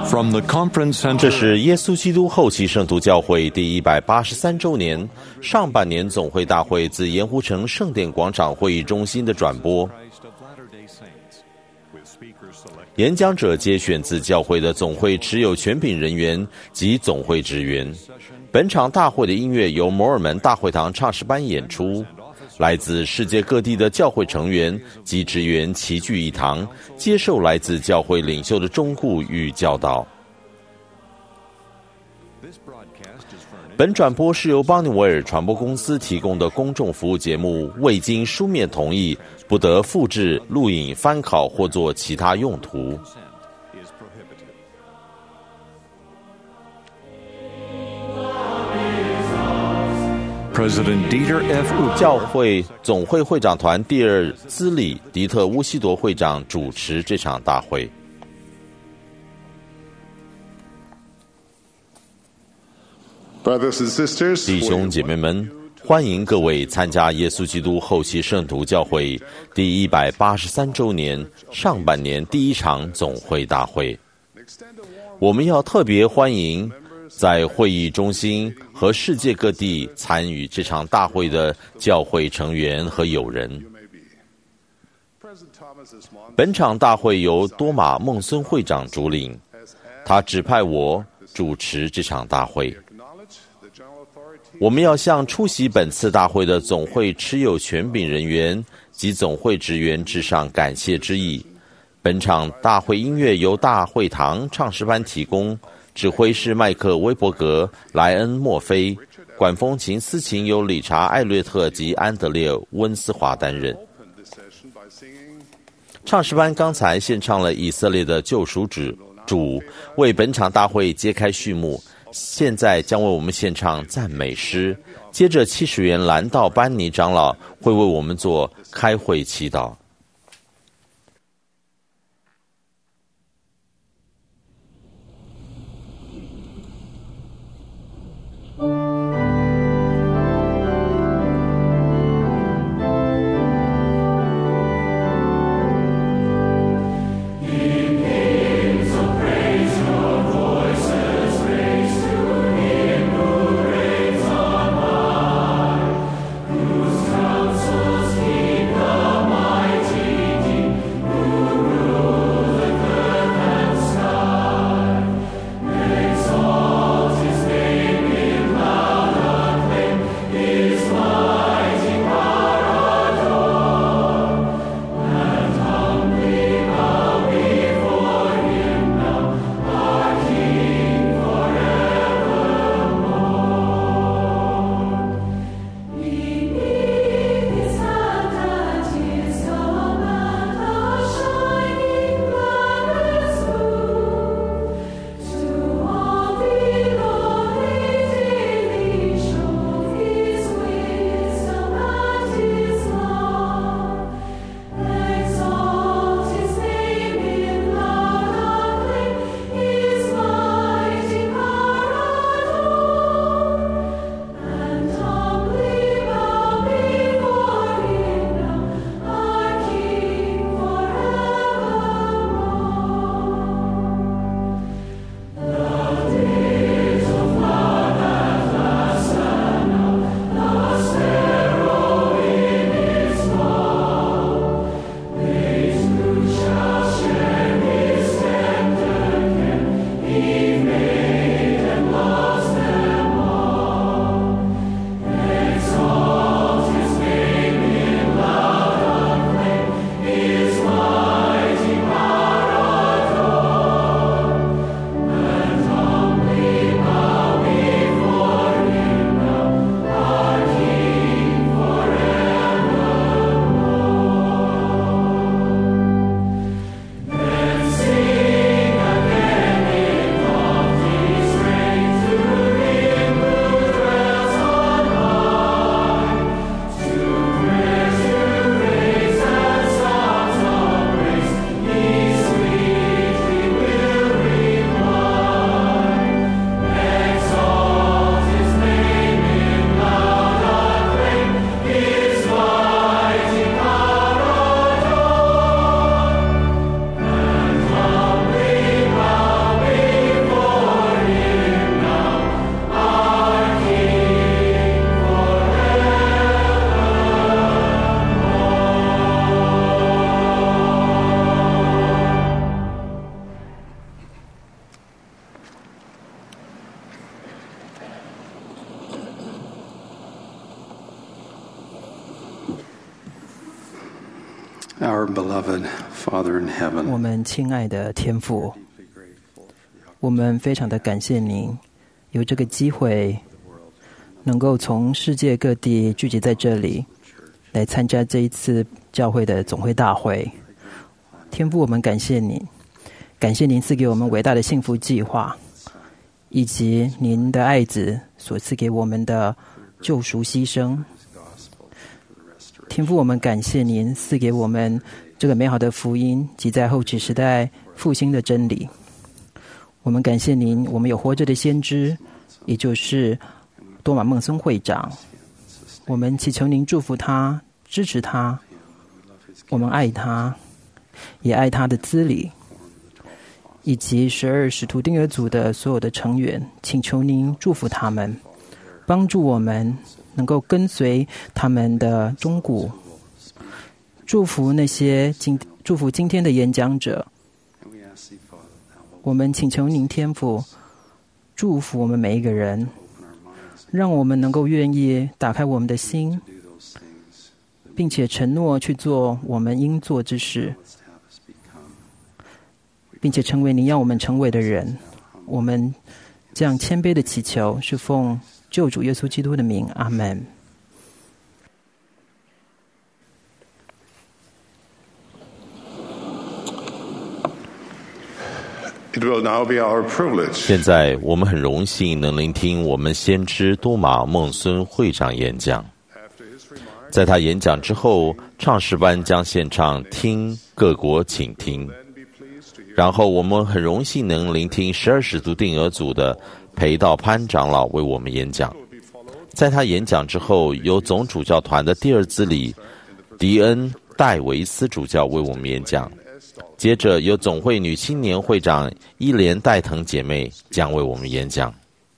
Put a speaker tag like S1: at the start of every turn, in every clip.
S1: From the Conference Center，
S2: 这是耶稣基督后期圣徒教会第183周年上半年总会大会自盐湖城圣殿广场会议中心的转播。演讲者皆选自教会的总会持有权柄人员及总会职员。本场大会的音乐由摩尔门大会堂唱诗班演出。来自世界各地的教会成员及职员齐聚一堂，接受来自教会领袖的忠告与教导。本转播是由邦尼维尔传播公司提供的公众服务节目，未经书面同意，不得复制、录影、翻拷或做其他用途。
S1: President Dieter F.
S2: 教会总会会长团第二兹里迪特乌西铎会长主持这场大会。
S3: Brothers and sisters，
S2: 弟兄姐妹们，欢迎各位参加耶稣基督后期圣徒教会第183周年上半年第一场总会大会。我们要特别欢迎在会议中心和世界各地参与这场大会的教会成员和友人。本场大会由多马孟孙会长主领，他指派我主持这场大会。我们要向出席本次大会的总会持有权柄人员及总会职员致上感谢之意。本场大会音乐由大会堂唱诗班提供，指挥是麦克威伯格、莱恩墨菲，管风琴、司琴由理查艾略特及安德烈温斯华担任。唱诗班刚才献唱了以色列的救赎主，为本场大会揭开序幕。现在将为我们献唱赞美诗，接着70元兰道班尼长老会为我们做开会祈祷。
S4: Counsels keep the mind. Our beloved Father in heaven,
S5: 我们亲爱的天父，我们非常的感谢您有这个机会能够从世界各地聚集在这里来参加这一次教会的总会大会。天父，我们感谢您，感谢您赐给我们伟大的幸福计划，以及您的爱子所赐给我们的救赎牺牲。天父，我们感谢您赐给我们这个美好的福音及在后期时代复兴的真理。我们感谢您，我们有活着的先知，也就是多马孟孙会长。我们祈求您祝福他，支持他，我们爱他，也爱他的资理，以及12使徒订阅组的所有的成员，请求您祝福他们，帮助我们能够跟随他们的忠骨，祝福今天的演讲者。我们请求您天父祝福我们每一个人，让我们能够愿意打开我们的心，并且承诺去做我们应做之事，并且成为您要我们成为的人。我们这样谦卑的祈求，是奉救主耶稣基督的名，阿们。
S3: It will now be our privilege.
S2: 现在我们很荣幸能聆听我们先知多马孟孙会长演讲。在他演讲之后，唱诗班将献唱听各国请听，然后我们很荣幸能聆听12使徒定额组的裴道潘长老为我们演讲。在他演讲之后，由总主教团的第二资理迪恩戴维斯主教为我们演讲。接着由总会女青年会长伊莲戴腾姐妹将为我们演讲。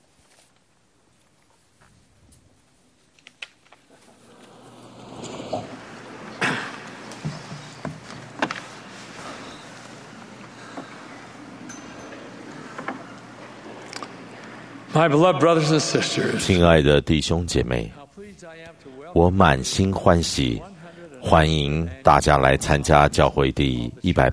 S6: My beloved brothers and sisters,
S2: 亲爱的弟兄姐妹，我满心欢喜，欢迎大家来参加教会第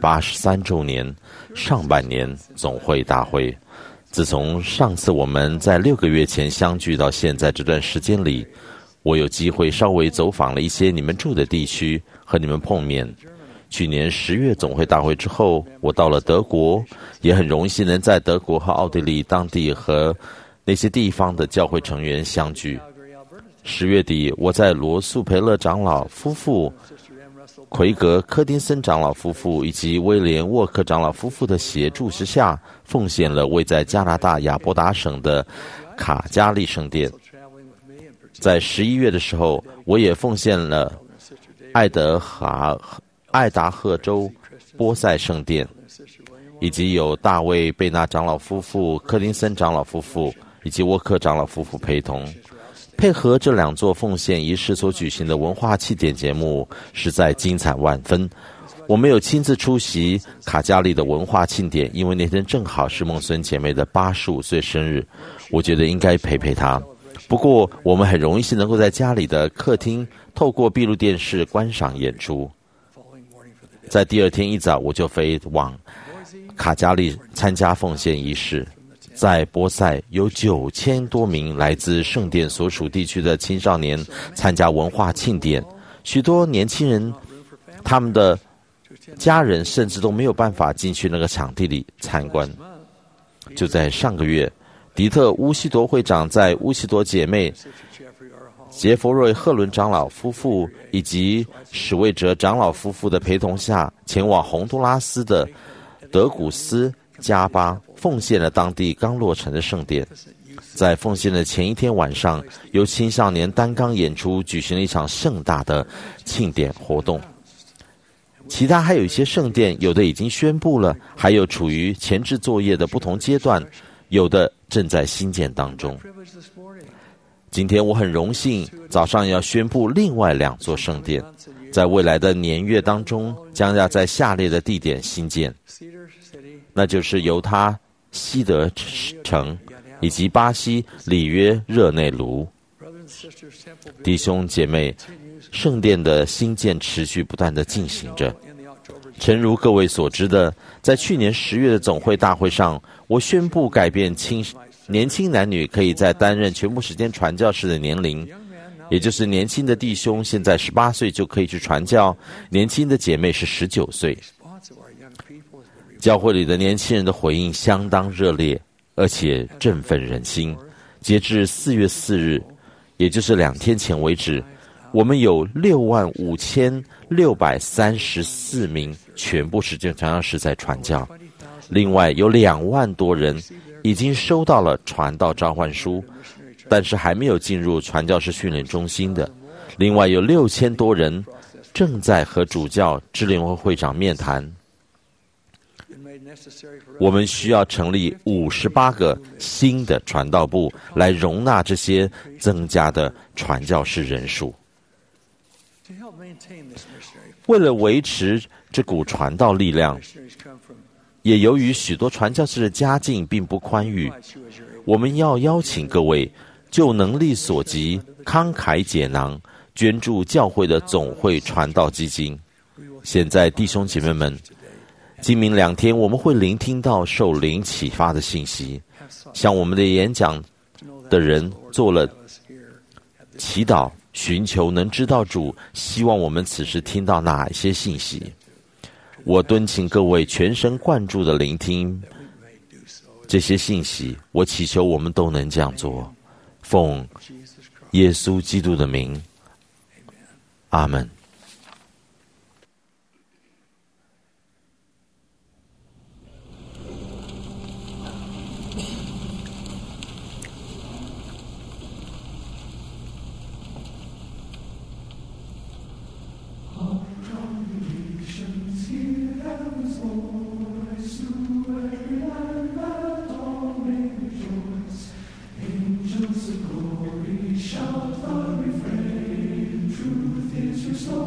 S2: 183周年上半年总会大会。自从上次我们在6个月前相聚到现在这段时间里，我有机会稍微走访了一些你们住的地区，和你们碰面。去年10月总会大会之后，我到了德国，也很荣幸能在德国和奥地利当地和那些地方的教会成员相聚。10月底，我在罗素培勒长老夫妇、奎格柯丁森长老夫妇以及威廉沃克长老夫妇的协助之下，奉献了位在加拿大亚伯达省的卡加利圣殿。在11月的时候，我也奉献了爱达荷州波塞圣殿，以及有大卫贝纳长老夫妇、柯丁森长老夫妇以及沃克长老夫妇陪同。配合这2座奉献仪式所举行的文化庆典节目实在精彩万分。我没有亲自出席卡加利的文化庆典，因为那天正好是孟孙姐妹的85岁生日，我觉得应该陪陪她。不过我们很荣幸能够在家里的客厅透过闭路电视观赏演出。在第2天一早，我就飞往卡加利参加奉献仪式。在波塞有9000多名来自圣殿所属地区的青少年参加文化庆典，许多年轻人他们的家人甚至都没有办法进去那个场地里参观。就在上个月，迪特乌西多会长在乌西多姐妹杰弗瑞赫伦长老夫妇以及史魏哲长老夫妇的陪同下，前往洪都拉斯的德古斯加巴，奉献了当地刚落成的圣殿。在奉献的前一天晚上，由青少年单纲演出举行了一场盛大的庆典活动。其他还有一些圣殿，有的已经宣布了，还有处于前置作业的不同阶段，有的正在兴建当中。今天我很荣幸早上要宣布另外2座圣殿，在未来的年月当中将要在下列的地点兴建，那就是犹他西德城以及巴西里约热内卢。 弟兄姐妹，圣殿的兴建持续不断地进行着。诚如各位所知的，在去年10月的总会大会上，我宣布改变年轻男女可以在担任全部时间传教士的年龄，也就是年轻的弟兄现在18岁就可以去传教，年轻的姐妹是19岁。教会里的年轻人的回应相当热烈，而且振奋人心。截至4月4日，也就是2天前为止，我们有65634名全部时间传教士在传教，另外有2万多人已经收到了传道召唤书，但是还没有进入传教士训练中心的，另外有6000多人正在和主教支联会会长面谈。我们需要成立58个新的传道部来容纳这些增加的传教士人数。为了维持这股传道力量，也由于许多传教士的家境并不宽裕，我们要邀请各位就能力所及慷慨解囊，捐助教会的总会传道基金。现在弟兄姐妹们，今明2天我们会聆听到受灵启发的信息，向我们的演讲的人做了祈祷，寻求能知道主希望我们此时听到哪一些信息。我敦请各位全神贯注地聆听这些信息，我祈求我们都能这样做，奉耶稣基督的名，阿们。
S7: Angels of glory shout the refrain. Truth is your soul.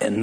S7: In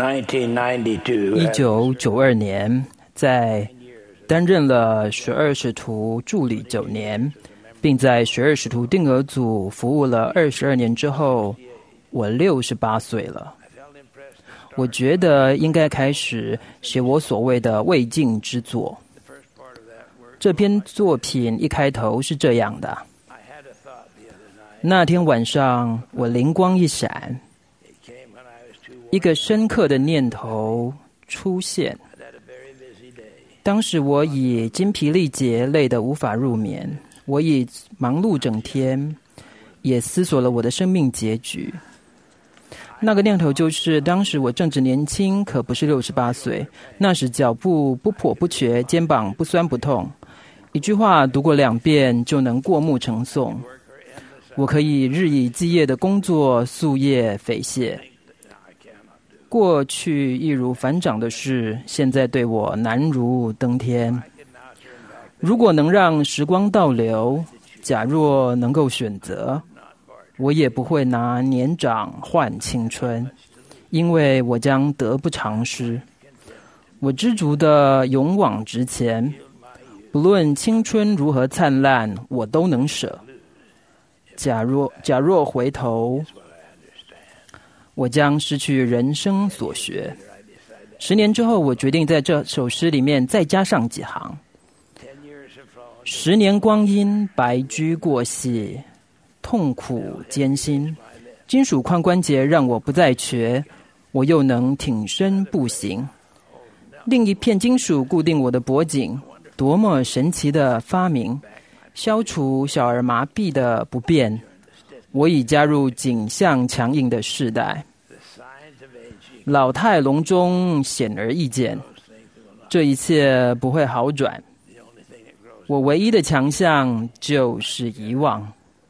S7: 1992,
S5: 1992年，在担任了12使徒助理9年，并在12使徒定额组服务了22年之后，我68岁了。我觉得应该开始写我所谓的未竟之作。这篇作品一开头是这样的：那天晚上，我灵光一闪，一个深刻的念头出现。当时我已精疲力竭，累得无法入眠。我已忙碌整天，也思索了我的生命结局。那个念头就是，当时我正值年轻，可不是68岁。那时脚步不跛不瘸，肩膀不酸不痛。一句话读过2遍就能过目成诵。我可以日以继夜的工作，夙夜匪懈。过去易如反掌的事，现在对我难如登天。如果能让时光倒流，假若能够选择，我也不会拿年长换青春，因为我将得不偿失。我知足地勇往直前，不论青春如何灿烂，我都能舍。假若回头，我将失去人生所学。10年之后，我决定在这首诗里面再加上几行。10年光阴，白驹过隙，痛苦艰辛。金属髋关节让我不再瘸，我又能挺身步行。另一片金属固定我的脖颈，多么神奇的发明！消除小儿麻痹的不便。我已加入颈项强硬的世代。老态龙钟显而易见，这一切不会好转。我唯一的强项就是遗忘。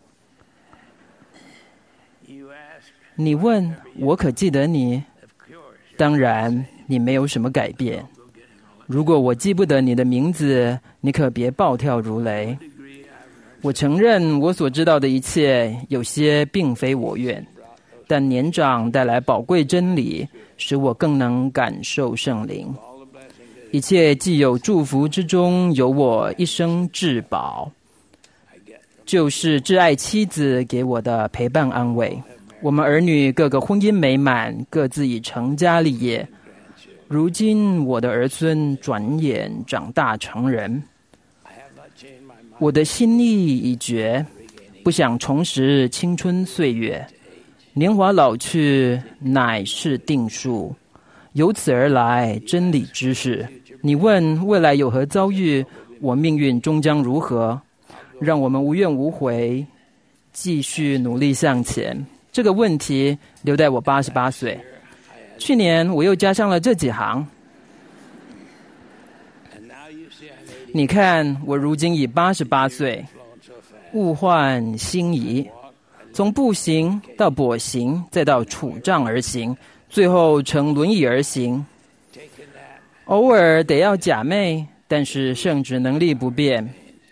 S5: 你问我可记得你？当然，你没有什么改变。如果我记不得你的名字，你可别暴跳如雷。我承认我所知道的一切，有些并非我愿，但年长带来宝贵真理，使我更能感受圣灵。一切既有祝福之中，有我一生至宝，就是挚爱妻子给我的陪伴安慰。我们儿女个个婚姻美满，各自已成家立业。如今我的儿孙转眼长大成人，我的心意已决，不想重拾青春岁月。年华老去，乃是定数，由此而来真理之事。你问未来有何遭遇，我命运终将如何？让我们无怨无悔，继续努力向前。这个问题留待我88岁。去年我又加上了这几行。你看，我如今已88岁，物换星移，从步行到跛行，再到杵杖而行，最后乘轮椅而行。偶尔得要假寐，但是圣旨能力不变。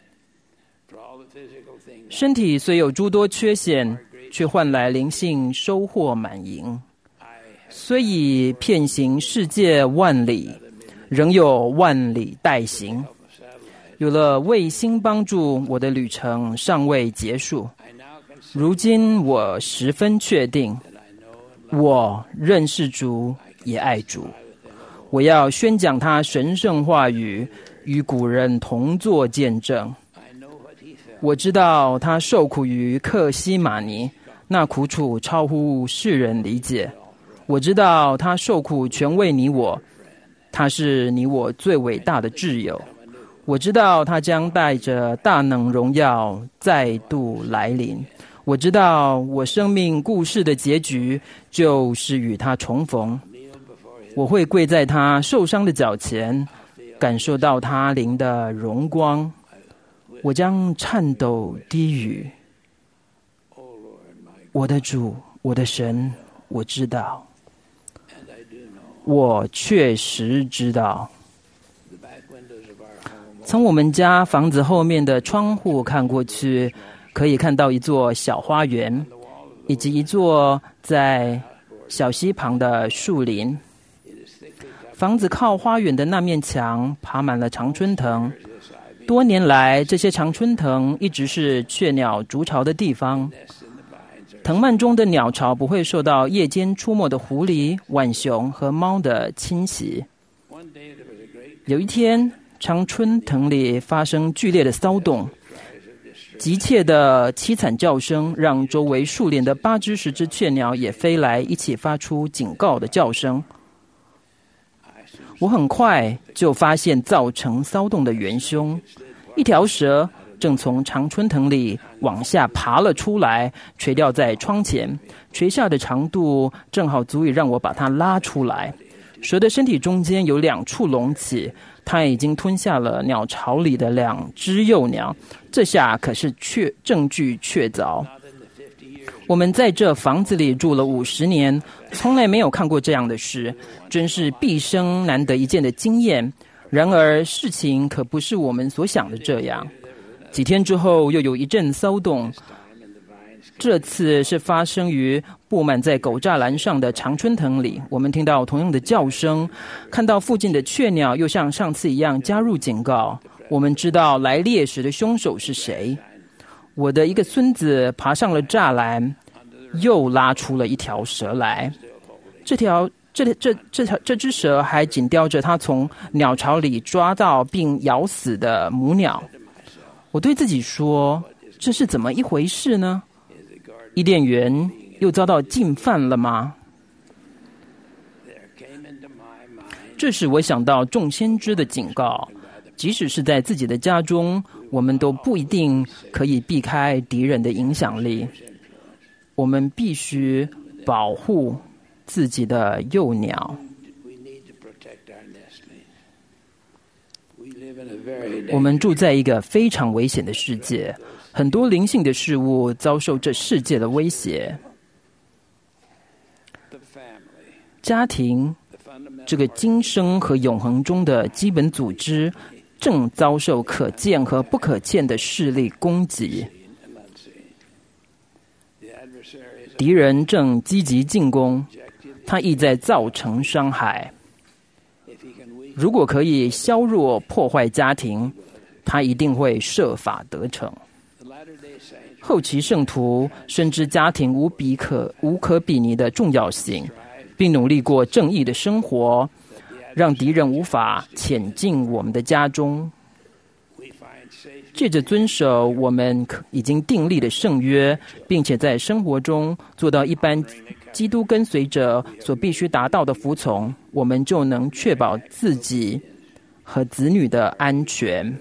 S5: 身体虽有诸多缺陷，却换来灵性收获满盈。虽已遍行世界万里，仍有万里待行。有了卫星帮助，我的旅程尚未结束。如今我十分确定，我认识主，也爱主。我要宣讲他神圣话语，与古人同作见证。我知道他受苦于克西马尼，那苦楚超乎世人理解。我知道他受苦全为你我，他是你我最伟大的挚友。我知道他将带着大能荣耀再度来临。我知道我生命故事的结局就是与他重逢。我会跪在他受伤的脚前，感受到他灵的荣光。我将颤抖低语：我的主，我的神，我知道，我确实知道。从我们家房子后面的窗户看过去，可以看到一座小花园，以及一座在小溪旁的树林。 房子靠花园的那面墙爬满了常春藤，多年来这些常春藤一直是雀鸟筑巢的地方。藤蔓中的鸟巢不会受到夜间出没的狐狸、浣熊和猫的侵袭。有一天，常春藤里发生剧烈的骚动，急切的凄惨叫声让周围数连的8只10只雀鸟也飞来，一起发出警告的叫声。我很快就发现造成骚动的元凶，一条蛇正从常春藤里往下爬了出来，垂吊在窗前，垂下的长度正好足以让我把它拉出来。蛇的身体中间有2处隆起，它已经吞下了鸟巢里的2只幼鸟，这下可是证据确凿。我们在这房子里住了50年，从来没有看过这样的事，真是毕生难得一见的经验。然而事情可不是我们所想的这样。几天之后又有一阵骚动，这次是发生于布满在狗栅栏上的常春藤里。我们听到同样的叫声，看到附近的雀鸟又像上次一样加入警告。我们知道来猎食的凶手是谁。我的一个孙子爬上了栅栏，又拉出了一条蛇来。这只蛇还紧叼着他从鸟巢里抓到并咬死的母鸟。我对自己说，这是怎么一回事呢？伊甸园又遭到进犯了吗？这使我想到众先知的警告，即使是在自己的家中，我们都不一定可以避开敌人的影响力。我们必须保护自己的幼鸟。我们住在一个非常危险的世界，很多灵性的事物遭受这世界的威胁。家庭，这个今生和永恒中的基本组织，正遭受可见和不可见的势力攻击。敌人正积极进攻，他意在造成伤害。如果可以削弱破坏家庭，他一定会设法得逞。后期圣徒深知家庭无可比拟的重要性，并努力过正义的生活，让敌人无法潜进我们的家中。借着遵守我们已经订立的圣约，并且在生活中做到一般基督跟随者所必须达到的服从，我们就能确保自己和子女的安全。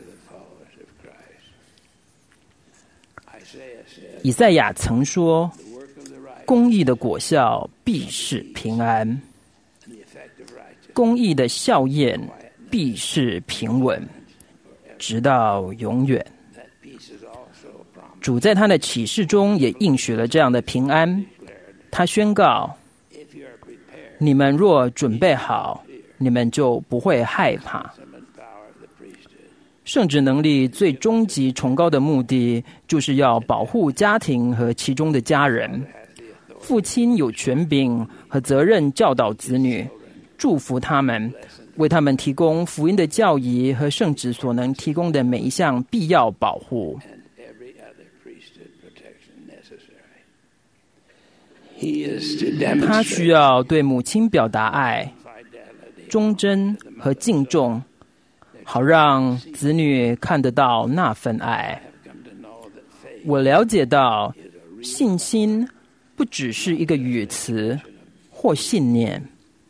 S5: 以赛亚曾说，公义的果效必是平安，公义的效验必是平稳，直到永远。主在他的启示中也应许了这样的平安。他宣告，你们若准备好，你们就不会害怕。圣职能力最终极崇高的目的，就是要保护家庭和其中的家人。父亲有权柄和责任教导子女，祝福他们，为他们提供福音的教义和圣职所能提供的每一项必要保护。他需要对母亲表达爱、忠贞和敬重，好让子女看得到那份爱。我了解到，信心不只是一个语词或信念，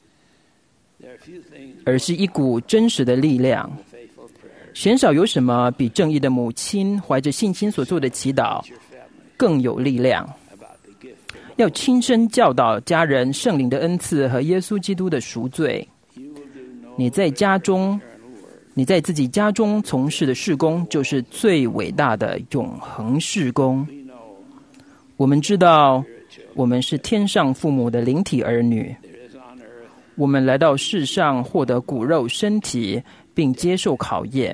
S5: 而是一股真实的力量。鲜少有什么比正义的母亲怀着信心所做的祈祷更有力量。要亲身教导家人圣灵的恩赐和耶稣基督的赎罪。你在自己家中从事的事工，就是最伟大的永恒事工。我们知道，我们是天上父母的灵体儿女。我们来到世上，获得骨肉身体，并接受考验。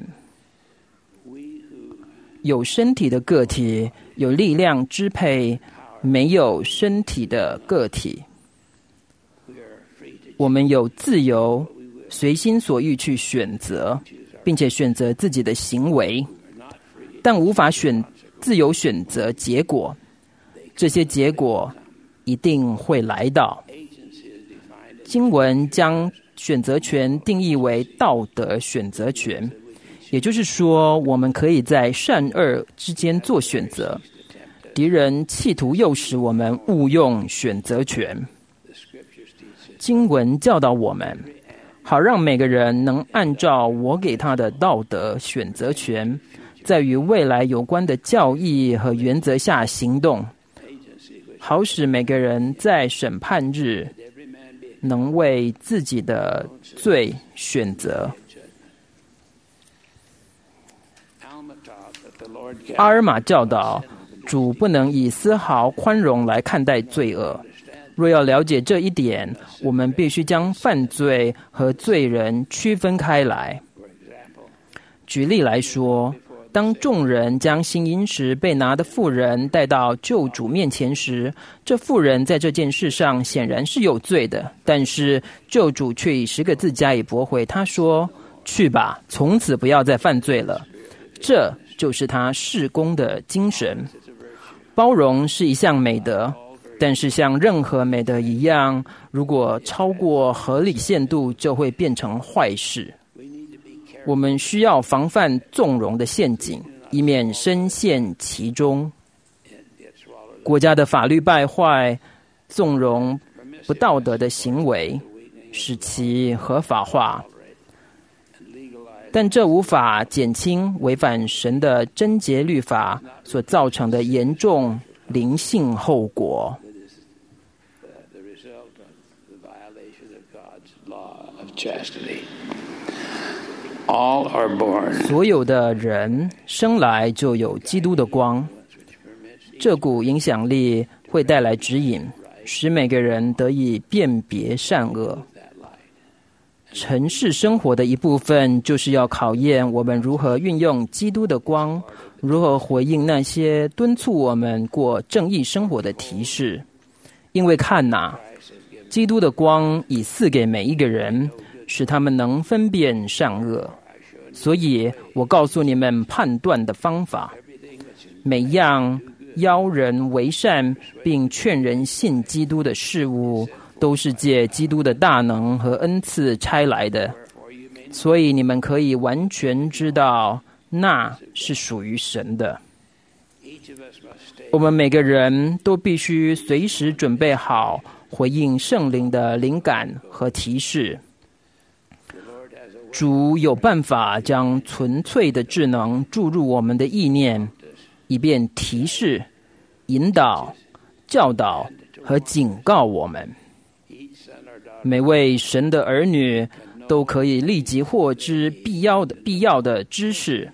S5: 有身体的个体有力量支配没有身体的个体。我们有自由随心所欲去选择，并且选择自己的行为，但无法自由选择结果。这些结果一定会来到。经文将选择权定义为道德选择权，也就是说，我们可以在善恶之间做选择。敌人企图诱使我们误用选择权。经文教导我们，好让每个人能按照我给他的道德选择权，在与未来有关的教义和原则下行动，好使每个人在审判日能为自己的罪选择。阿尔玛教导，主不能以丝毫宽容来看待罪恶。若要了解这一点，我们必须将犯罪和罪人区分开来。举例来说，当众人将行淫时被拿的妇人带到救主面前时，这妇人在这件事上显然是有罪的，但是救主却以10个字加以驳回。他说：“去吧，从此不要再犯罪了。”这就是他事工的精神。包容是一项美德，但是像任何美德一样，如果超过合理限度，就会变成坏事。我们需要防范纵容的陷阱，以免深陷其中。国家的法律败坏，纵容不道德的行为，使其合法化。但这无法减轻违反神的贞洁律法所造成的严重灵性后果。所有的人生来就有基督的光，这股影响力会带来指引，使每个人得以辨别善恶。尘世生活的一部分就是要考验我们如何运用基督的光，如何回应那些敦促我们过正义生活的提示。因为看哪，基督的光已赐给每一个人，使他们能分辨善恶。所以我告诉你们判断的方法，每样邀人为善并劝人信基督的事物，都是借基督的大能和恩赐差来的，所以你们可以完全知道那是属于神的。我们每个人都必须随时准备好回应圣灵的灵感和提示。主有办法将纯粹的智能注入我们的意念，以便提示、引导、教导和警告我们。每位神的儿女都可以立即获知必要的知识，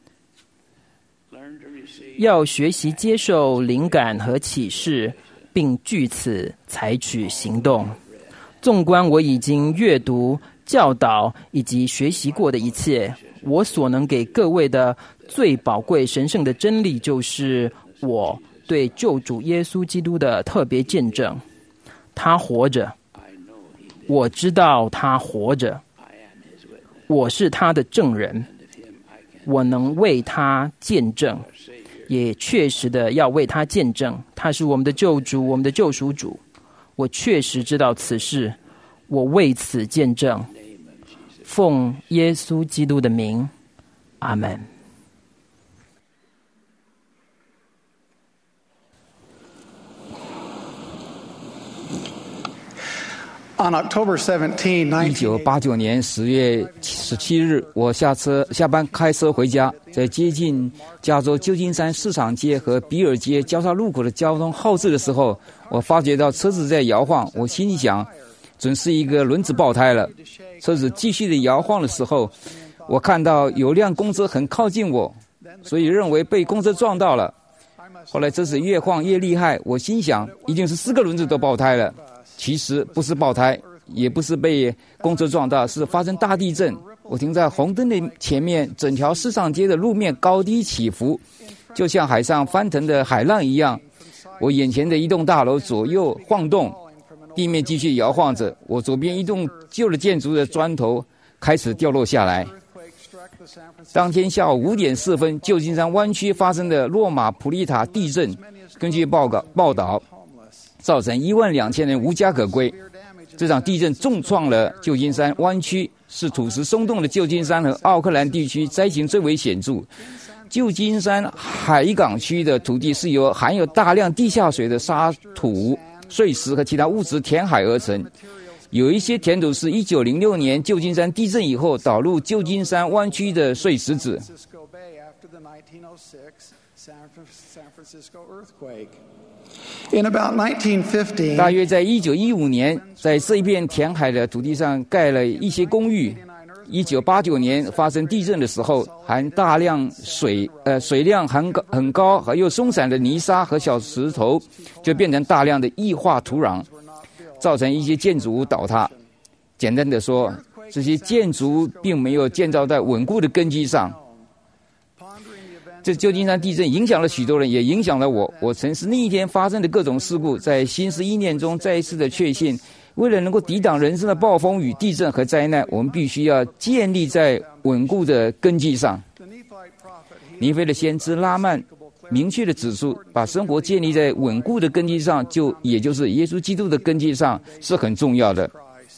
S5: 要学习接受灵感和启示，并据此采取行动。纵观我已经阅读、教导以及学习过的一切，我所能给各位的最宝贵神圣的真理，就是我对救主耶稣基督的特别见证。他活着，我知道他活着，我是他的证人，我能为他见证，也确实的要为他见证。他是我们的救主，我们的救赎主。我确实知道此事，我为此见证。奉耶稣基督的名，阿们。
S8: 1989年10月17日，我下班开车回家，在接近加州旧金山市场街和比尔街交叉路口的交通号志的时候，我发觉到车子在摇晃。我心里想，准是一个轮子爆胎了。车子继续的摇晃的时候，我看到有辆公车很靠近我，所以认为被公车撞到了。后来车子越晃越厉害，我心想一定是4个轮子都爆胎了。其实不是爆胎，也不是被公车撞到，是发生大地震。我停在红灯的前面，整条市场街的路面高低起伏，就像海上翻腾的海浪一样。我眼前的一栋大楼左右晃动，地面继续摇晃着。我左边一栋旧的建筑的砖头开始掉落下来。当天下午5点4分，旧金山湾区发生的洛马普利塔地震，根据报道，造成12000人无家可归。这场地震重创了旧金山湾区，是土石松动的旧金山和奥克兰地区灾情最为显著。旧金山海港区的土地是由含有大量地下水的沙土、碎石和其他物质填海而成。有一些填土是1906年旧金山地震以后导入旧金山湾区的碎石子。大约在1915年，在这一片填海的土地上盖了一些公寓。1989年发生地震的时候，含大量水量很高和又松散的泥沙和小石头，就变成大量的异化土壤，造成一些建筑物倒塌。简单的说，这些建筑并没有建造在稳固的根基上。这旧金山地震影响了许多人，也影响了我。我曾是那一天发生的各种事故，在新时意念中再一次的确信，为了能够抵挡人生的暴风雨、地震和灾难，我们必须要建立在稳固的根基上。尼非的先知拉曼明确的指出，把生活建立在稳固的根基上，也就是耶稣基督的根基上，是很重要的。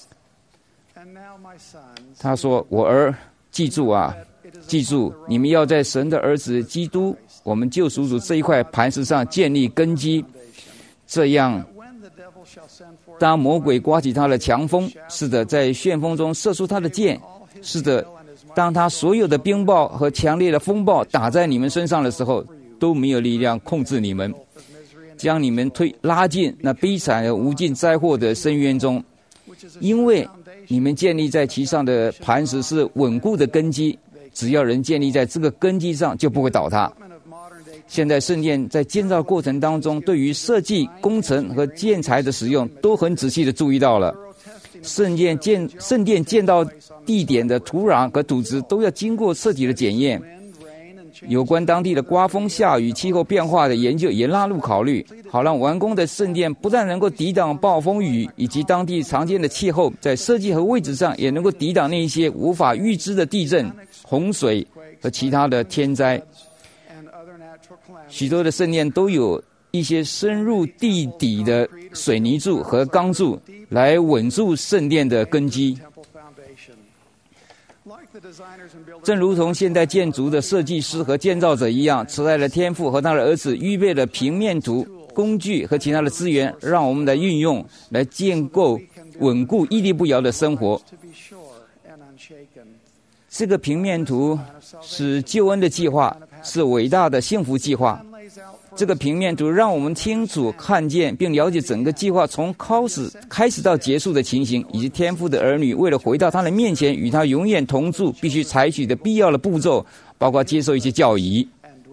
S8: 他说：“我儿，记住啊，记住，你们要在神的儿子基督，我们救赎主这一块磐石上建立根基，这样，当魔鬼刮起他的强风，是的，在旋风中射出他的箭，是的，当他所有的冰雹和强烈的风暴打在你们身上的时候，都没有力量控制你们，将你们拉进那悲惨和无尽灾祸的深渊中，因为你们建立在其上的磐石是稳固的根基，只要人建立在这个根基上，就不会倒塌。现在圣殿在建造过程当中，对于设计、工程和建材的使用都很仔细的注意到了。圣殿建造地点的土壤和土质都要经过彻底的检验。有关当地的刮风、下雨、气候变化的研究也纳入考虑，好让完工的圣殿不但能够抵挡暴风雨以及当地常见的气候，在设计和位置上也能够抵挡那些无法预知的地震、洪水和其他的天灾。许多的圣殿都有一些深入地底的水泥柱和钢柱来稳住圣殿的根基。正如同现代建筑的设计师和建造者一样，慈爱的天父和他的儿子预备了平面图、工具和其他的资源，让我们来运用，来建构稳固、屹立不摇的生活。这个平面图是救恩的计划，是伟大的幸福计划。这个平面图让我们清楚看见并了解整个计划从开始到结束的情形，以及天父的儿女为了回到他的面前与他永远同住必须采取的必要的步骤，包括接受一些教义、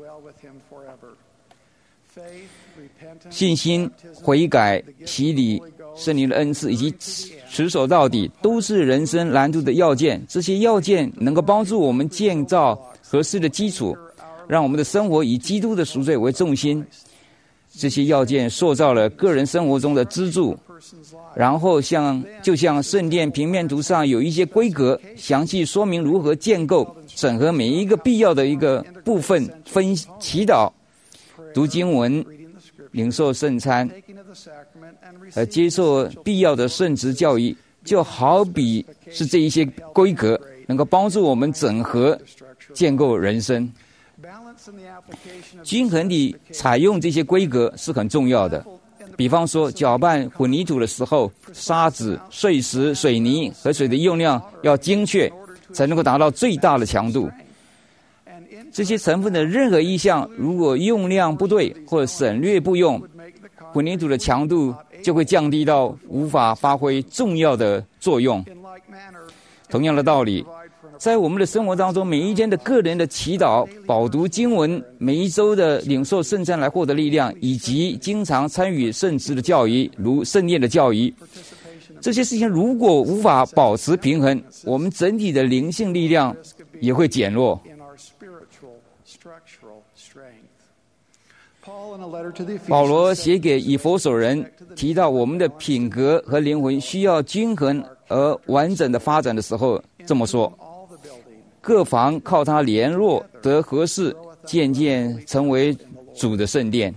S8: 信心、悔改、洗礼、圣灵的恩赐以及持守到底，都是人生难度的要件。这些要件能够帮助我们建造合适的基础，让我们的生活以基督的赎罪为重心。这些要件塑造了个人生活中的支柱，然后就像圣殿平面图上有一些规格，详细说明如何建构、整合每一个必要的一个部分，祈祷、读经文、领受圣餐接受必要的圣职教育，就好比是这一些规格能够帮助我们整合建构人生。均衡地采用这些规格是很重要的。比方说，搅拌混凝土的时候，沙子、碎石、水泥和水的用量要精确，才能够达到最大的强度。这些成分的任何一项如果用量不对或者省略不用，混凝土的强度就会降低到无法发挥重要的作用。同样的道理，在我们的生活当中，每一天的个人的祈祷、饱读经文，每一周的领受圣餐来获得力量，以及经常参与圣职的教育，如圣殿的教育，这些事情如果无法保持平衡，我们整体的灵性力量也会减弱。保罗写给以弗所人提到我们的品格和灵魂需要均衡而完整的发展的时候， 这么说：各房靠它联络得合适，渐渐成为主的圣殿。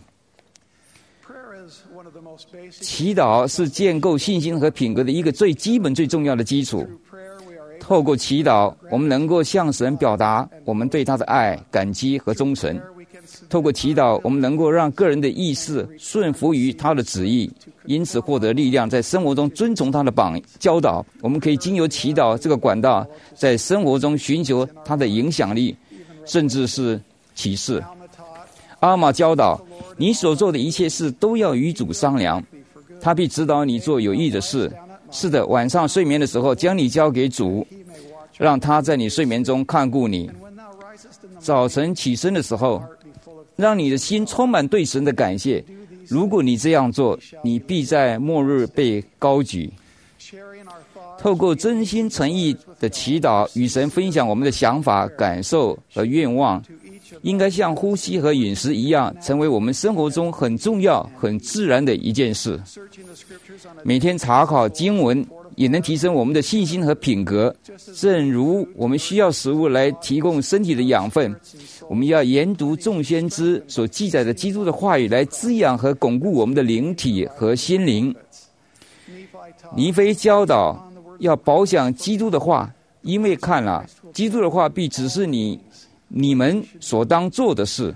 S8: 祈祷是建构信心和品格的一个最基本、最重要的基础。透过祈祷，我们能够向神表达我们对他的爱、感激和忠诚。透过祈祷，我们能够让个人的意识顺服于他的旨意，因此获得力量，在生活中遵从他的教导。我们可以经由祈祷这个管道，在生活中寻求他的影响力，甚至是启示。阿玛教导，你所做的一切事都要与主商量，他必指导你做有益的事。是的，晚上睡眠的时候，将你交给主，让他在你睡眠中看顾你。早晨起身的时候，让你的心充满对神的感谢。如果你这样做，你必在末日被高举。透过真心诚意的祈祷，与神分享我们的想法、感受和愿望，应该像呼吸和饮食一样，成为我们生活中很重要、很自然的一件事。每天查考经文也能提升我们的信心和品格。正如我们需要食物来提供身体的养分，我们要研读众先知所记载的基督的话语，来滋养和巩固我们的灵体和心灵。尼非教导要饱享基督的话，因为看了基督的话必指示你们所当做的事。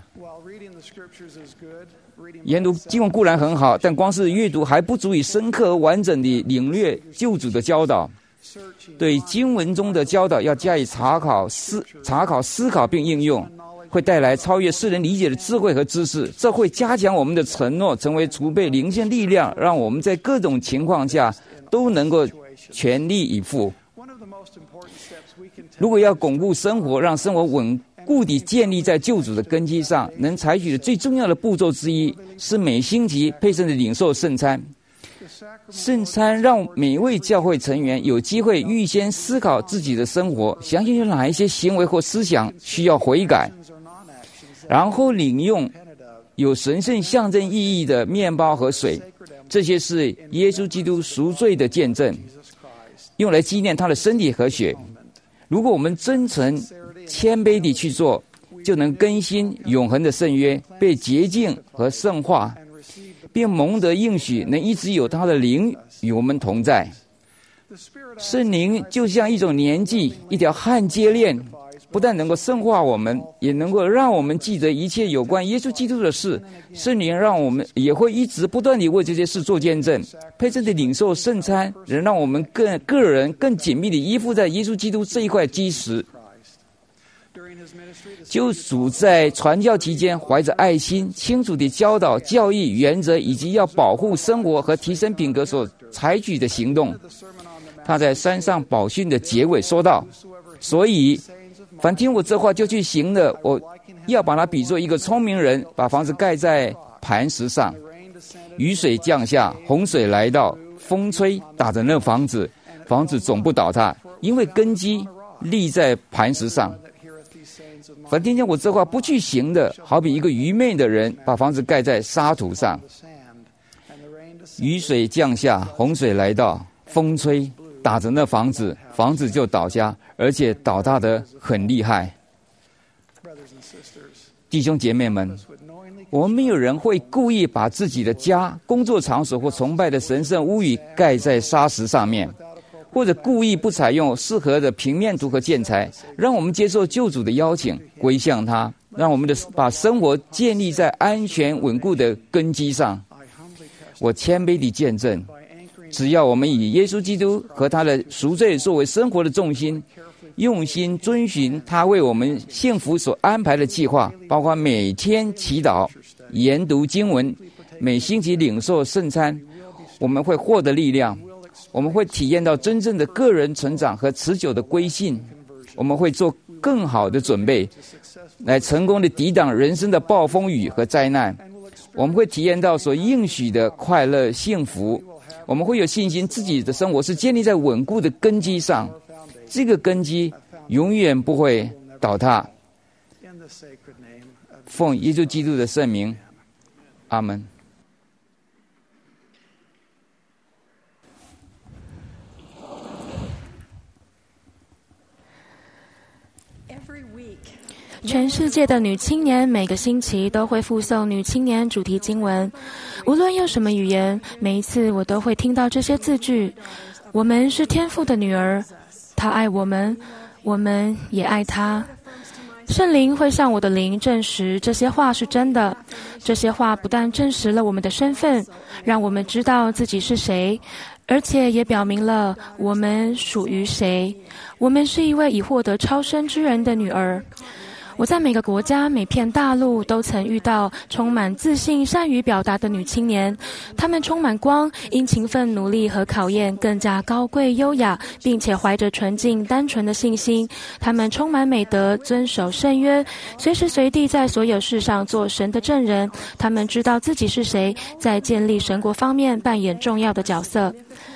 S8: 研读经文固然很好，但光是阅读还不足以深刻和完整地领略救主的教导。对经文中的教导要加以查考、思考并应用，会带来超越世人理解的智慧和知识。这会加强我们的承诺，成为储备灵性力量，让我们在各种情况下都能够全力以赴。如果要巩固生活，让生活稳固地建立在救主的根基上，能采取的最重要的步骤之一是每星期配送的领受圣餐。圣餐让每位教会成员有机会预先思考自己的生活，想想有哪一些行为或思想需要悔改，然后领用有神圣象征意义的面包和水。这些是耶稣基督赎罪的见证，用来纪念他的身体和血。如果我们真诚谦卑地去做，就能更新永恒的圣约，被洁净和圣化，并蒙得应许，能一直有他的灵与我们同在。圣灵就像一种年纪，一条焊接链，不但能够圣化我们，也能够让我们记得一切有关耶稣基督的事。圣灵让我们也会一直不断地为这些事做见证。配称的领受圣餐，能让我们个人更紧密地依附在耶稣基督这一块基石。救主在传教期间，怀着爱心，清楚地教导教义原则以及要保护生活和提升品格所采取的行动。他在山上宝训的结尾说道：所以凡听我这话就去行的，我要把它比作一个聪明人，把房子盖在磐石上。雨水降下，洪水来到，风吹打着那房子，房子总不倒塌，因为根基立在磐石上。凡听见我这话不去行的，好比一个愚昧的人，把房子盖在沙土上。雨水降下，洪水来到，风吹打着那房子，房子就倒下，而且倒塌得很厉害。弟兄姐妹们，我们没有人会故意把自己的家、工作场所或崇拜的神圣屋宇盖在沙石上面，或者故意不采用适合的平面图和建材。让我们接受救主的邀请，归向他，让我们把生活建立在安全稳固的根基上。我谦卑地见证，只要我们以耶稣基督和他的赎罪作为生活的重心，用心遵循他为我们幸福所安排的计划，包括每天祈祷、研读经文、每星期领受圣餐，我们会获得力量，我们会体验到真正的个人成长和持久的归信，我们会做更好的准备，来成功地抵挡人生的暴风雨和灾难。我们会体验到所应许的快乐幸福，我们会有信心自己的生活是建立在稳固的根基上，这个根基永远不会倒塌。奉耶稣基督的圣名，阿们。
S9: 全世界的女青年每个星期都会附送女青年主题经文，无论用什么语言，每一次我都会听到这些字句：我们是天父的女儿，他爱我们，我们也爱他。圣灵会向我的灵证实这些话是真的。这些话不但证实了我们的身份，让我们知道自己是谁，而且也表明了我们属于谁。我们是一位已获得超生之人的女儿。我在每个国家、每片大陆都曾遇到充满自信、善于表达的女青年，她们充满光，因勤奋努力和考验更加高贵优雅，并且怀着纯净单纯的信心。她们充满美德，遵守圣约，随时随地在所有事上做神的证人。她们知道自己是谁，在建立神国方面扮演重要的角色。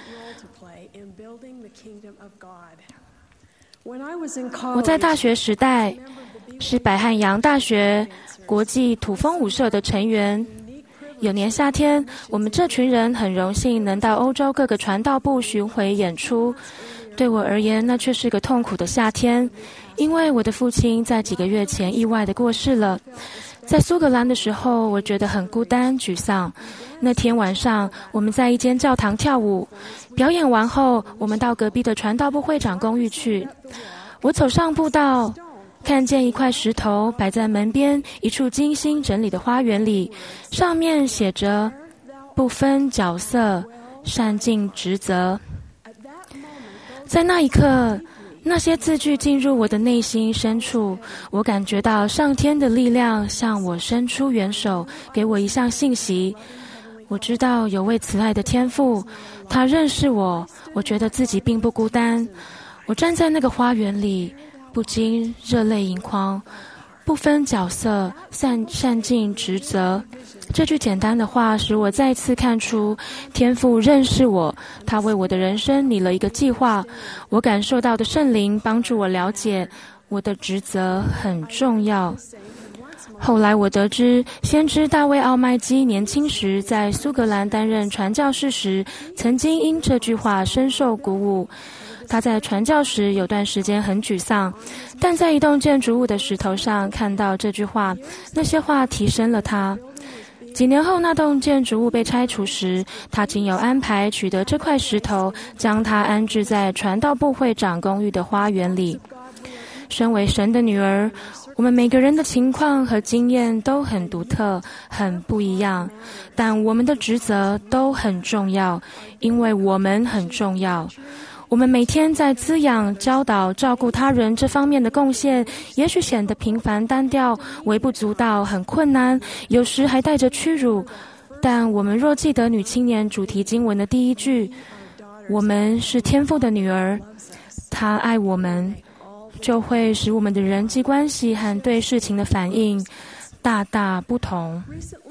S9: 我在大学时代是百汉洋大学国际土风舞社的成员。有年夏天，我们这群人很荣幸能到欧洲各个传道部巡回演出。对我而言，那却是个痛苦的夏天，因为我的父亲在几个月前意外地过世了。在苏格兰的时候，我觉得很孤单沮丧。那天晚上，我们在一间教堂跳舞，表演完后，我们到隔壁的传道部会长公寓去。我走上步道，看见一块石头摆在门边一处精心整理的花园里，上面写着不分角色，善尽职责。在那一刻，那些字句进入我的内心深处，我感觉到上天的力量向我伸出援手，给我一项信息。我知道有位慈爱的天父，他认识我，我觉得自己并不孤单。我站在那个花园里，不禁热泪盈眶。不分角色，善尽职责。这句简单的话使我再次看出天父认识我，他为我的人生拟了一个计划。我感受到的圣灵帮助我了解我的职责很重要。后来我得知，先知大卫奥麦基年轻时在苏格兰担任传教士时，曾经因这句话深受鼓舞。他在传教时有段时间很沮丧，但在一栋建筑物的石头上看到这句话，那些话提升了他。几年后，那栋建筑物被拆除时，他竟有安排取得这块石头，将它安置在传道部会长公寓的花园里。身为神的女儿，我们每个人的情况和经验都很独特，很不一样，但我们的职责都很重要，因为我们很重要。我们每天在滋养、教导、照顾他人这方面的贡献，也许显得平凡单调、微不足道、很困难，有时还带着屈辱。但我们若记得女青年主题经文的第一句，我们是天父的女儿，他爱我们，就会使我们的人际关系和对事情的反应大大不同。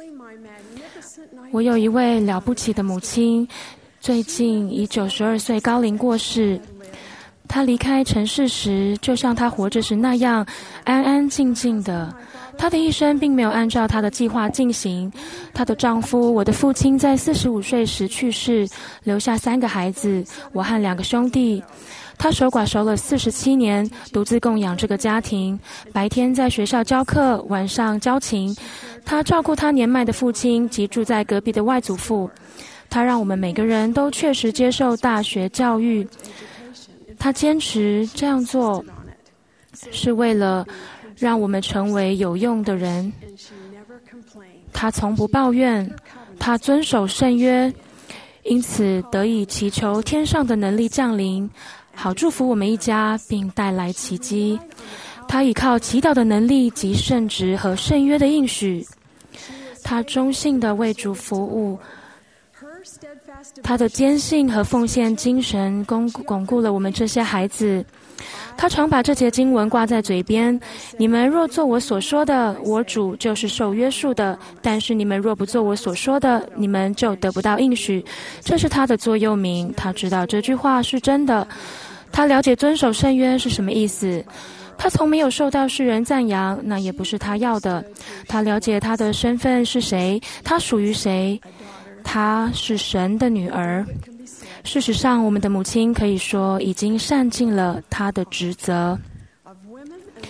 S9: 我有一位了不起的母亲，最近以92岁高龄过世。她离开尘世时，就像她活着时那样安安静静的。她的一生并没有按照她的计划进行。她的丈夫，我的父亲，在45岁时去世，留下3个孩子，我和2个兄弟。她守寡守了47年，独自供养这个家庭，白天在学校教课，晚上教琴。她照顾她年迈的父亲及住在隔壁的外祖父。他让我们每个人都确实接受大学教育。他坚持这样做，是为了让我们成为有用的人。他从不抱怨，他遵守圣约，因此得以祈求天上的能力降临，好祝福我们一家，并带来奇迹。他依靠祈祷的能力及圣职和圣约的应许。他忠信地为主服务。他的坚信和奉献精神巩固了我们这些孩子。他常把这节经文挂在嘴边：你们若做我所说的，我主就是受约束的；但是你们若不做我所说的，你们就得不到应许。这是他的座右铭，他知道这句话是真的。他了解遵守圣约是什么意思。他从没有受到世人赞扬，那也不是他要的。他了解他的身份是谁，他属于谁。她是神的女儿。事实上，我们的母亲可以说已经善尽了她的职责。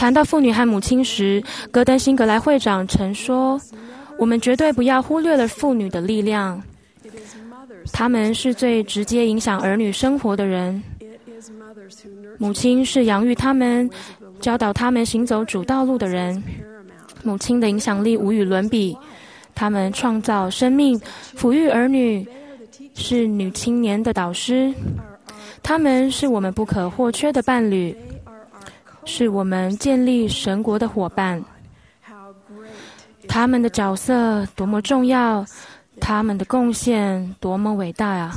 S9: 谈到妇女和母亲时，戈登辛格莱会长曾说，我们绝对不要忽略了妇女的力量，她们是最直接影响儿女生活的人。母亲是养育他们、教导他们行走主道路的人。母亲的影响力无与伦比，他们创造生命，抚育儿女，是女青年的导师。他们是我们不可或缺的伴侣，是我们建立神国的伙伴。他们的角色多么重要，他们的贡献多么伟大啊！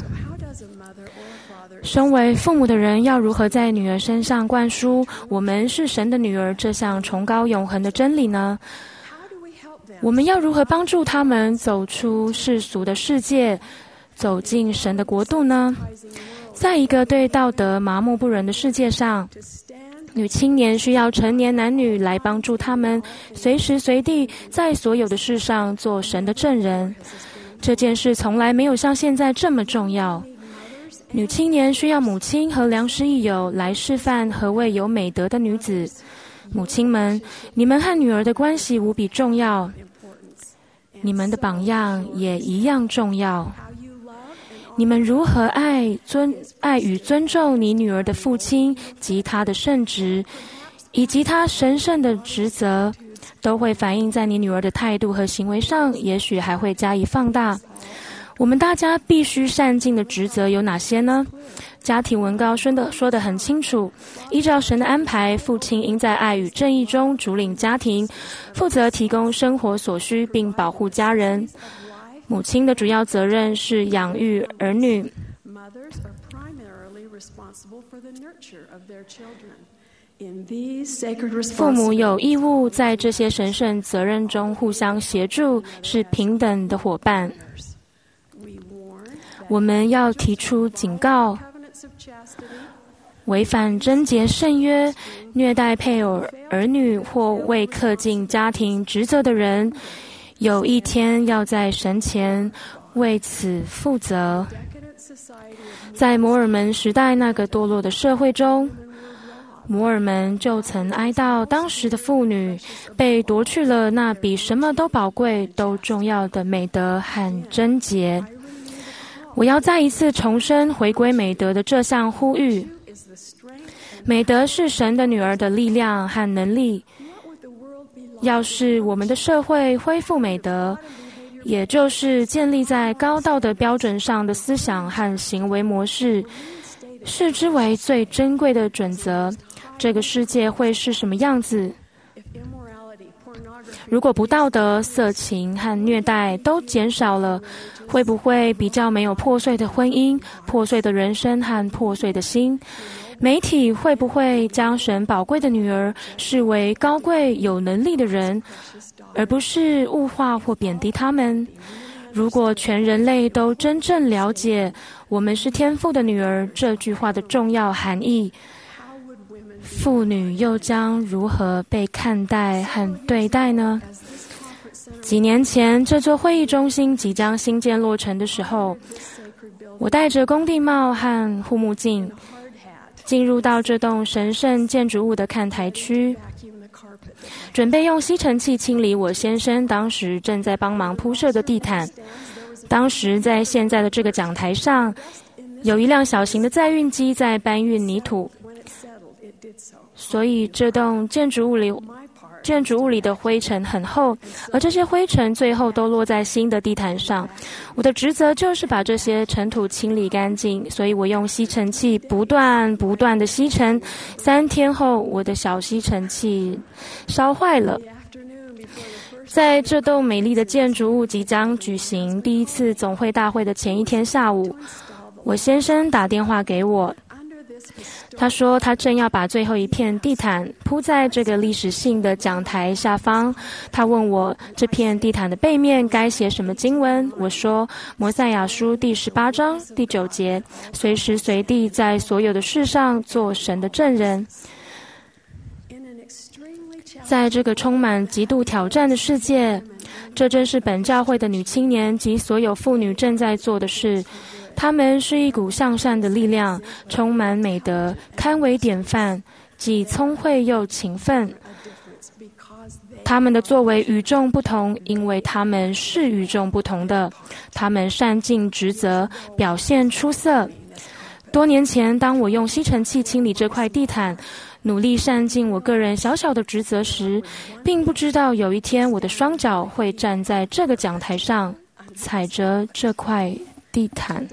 S9: 身为父母的人要如何在女儿身上灌输我们是神的女儿这项崇高永恒的真理呢？我们要如何帮助他们走出世俗的世界，走进神的国度呢？在一个对道德麻木不仁的世界上，女青年需要成年男女来帮助他们随时随地在所有的事上做神的证人。这件事从来没有像现在这么重要。女青年需要母亲和良师益友来示范何谓有美德的女子。母亲们，你们和女儿的关系无比重要，你们的榜样也一样重要。你们如何爱与尊重你女儿的父亲及他的圣职，以及他神圣的职责，都会反映在你女儿的态度和行为上，也许还会加以放大。我们大家必须善尽的职责有哪些呢？家庭文告说得很清楚，依照神的安排，父亲应在爱与正义中主领家庭，负责提供生活所需并保护家人。母亲的主要责任是养育儿女。父母有义务在这些神圣责任中互相协助，是平等的伙伴。我们要提出警告，违反贞洁圣约、虐待配偶、儿女或未恪尽家庭职责的人，有一天要在神前为此负责。在摩尔门时代那个堕落的社会中，摩尔门就曾哀悼当时的妇女被夺去了那比什么都宝贵、都重要的美德和贞洁。我要再一次重申回归美德的这项呼吁。美德是神的女儿的力量和能力。要是我们的社会恢复美德，也就是建立在高道德标准上的思想和行为模式，视之为最珍贵的准则，这个世界会是什么样子？如果不道德、色情和虐待都减少了，会不会比较没有破碎的婚姻、破碎的人生和破碎的心？媒体会不会将神宝贵的女儿视为高贵有能力的人，而不是物化或贬低他们？如果全人类都真正了解我们是天父的女儿这句话的重要含义，妇女又将如何被看待和对待呢？几年前，这座会议中心即将新建落成的时候，我戴着工地帽和护目镜，进入到这栋神圣建筑物的看台区，准备用吸尘器清理我先生当时正在帮忙铺设的地毯。当时在现在的这个讲台上，有一辆小型的载运机在搬运泥土，所以这栋建筑物里的灰尘很厚，而这些灰尘最后都落在新的地毯上。我的职责就是把这些尘土清理干净，所以我用吸尘器不断的吸尘。3天后，我的小吸尘器烧坏了。在这栋美丽的建筑物即将举行第一次总会大会的前一天下午，我先生打电话给我，他说他正要把最后一片地毯铺在这个历史性的讲台下方。他问我这片地毯的背面该写什么经文。我说摩赛亚书第18章第9节，随时随地在所有的事上做神的证人。在这个充满极度挑战的世界，这正是本教会的女青年及所有妇女正在做的事。她们是一股向善的力量，充满美德，堪为典范，既聪慧又勤奋。 他们的作为与众不同，因为他们是与众不同的。他们善尽职责，表现出色。多年前，当我用吸尘器清理这块地毯，努力善尽我个人小小的职责时，并不知道有一天我的双脚会站在这个讲台上，踩着这块地毯。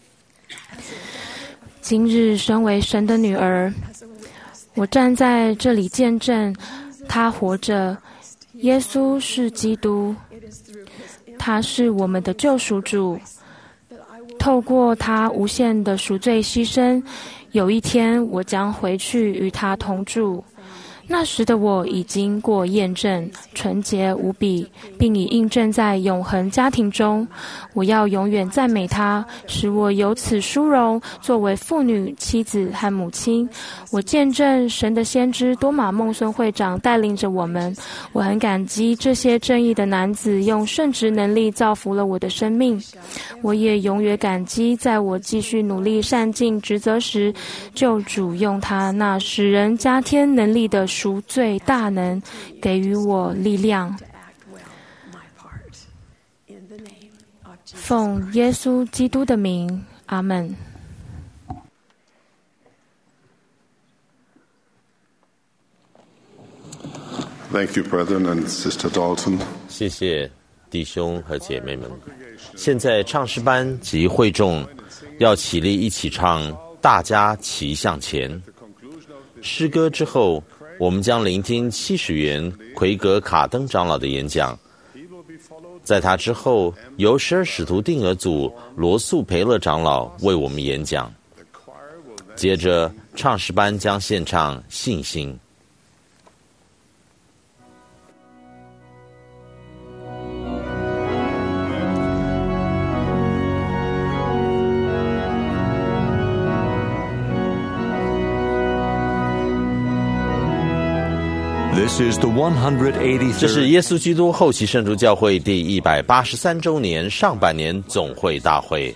S9: 今日身为神的女儿，我站在这里见证他活着。耶稣是基督，他是我们的救赎主。透过他无限的赎罪牺牲，有一天我将回去与他同住。那时的我已经过验证，纯洁无比，并已印证在永恒家庭中。我要永远赞美他，使我有此殊荣，作为妇女、妻子和母亲。我见证神的先知多马孟孙会长带领着我们。我很感激这些正义的男子用圣职能力造福了我的生命。我也永远感激在我继续努力善尽职责时，救主用他那使人加添能力的赎罪大能给予我力量。奉耶稣基督的名，阿们。
S3: Thank you, Brethren and Sister Dalton.
S2: 谢谢弟兄和姐妹们。现在唱诗班及会众要起立一起唱《大家齐向前》。诗歌之后，我们将聆听70元奎格卡登长老的演讲。在他之后，由12使徒定额组罗素培勒长老为我们演讲。接着，唱诗班将献唱《信心》。这是耶稣基督后期圣徒教会第183周年上半年总会大会。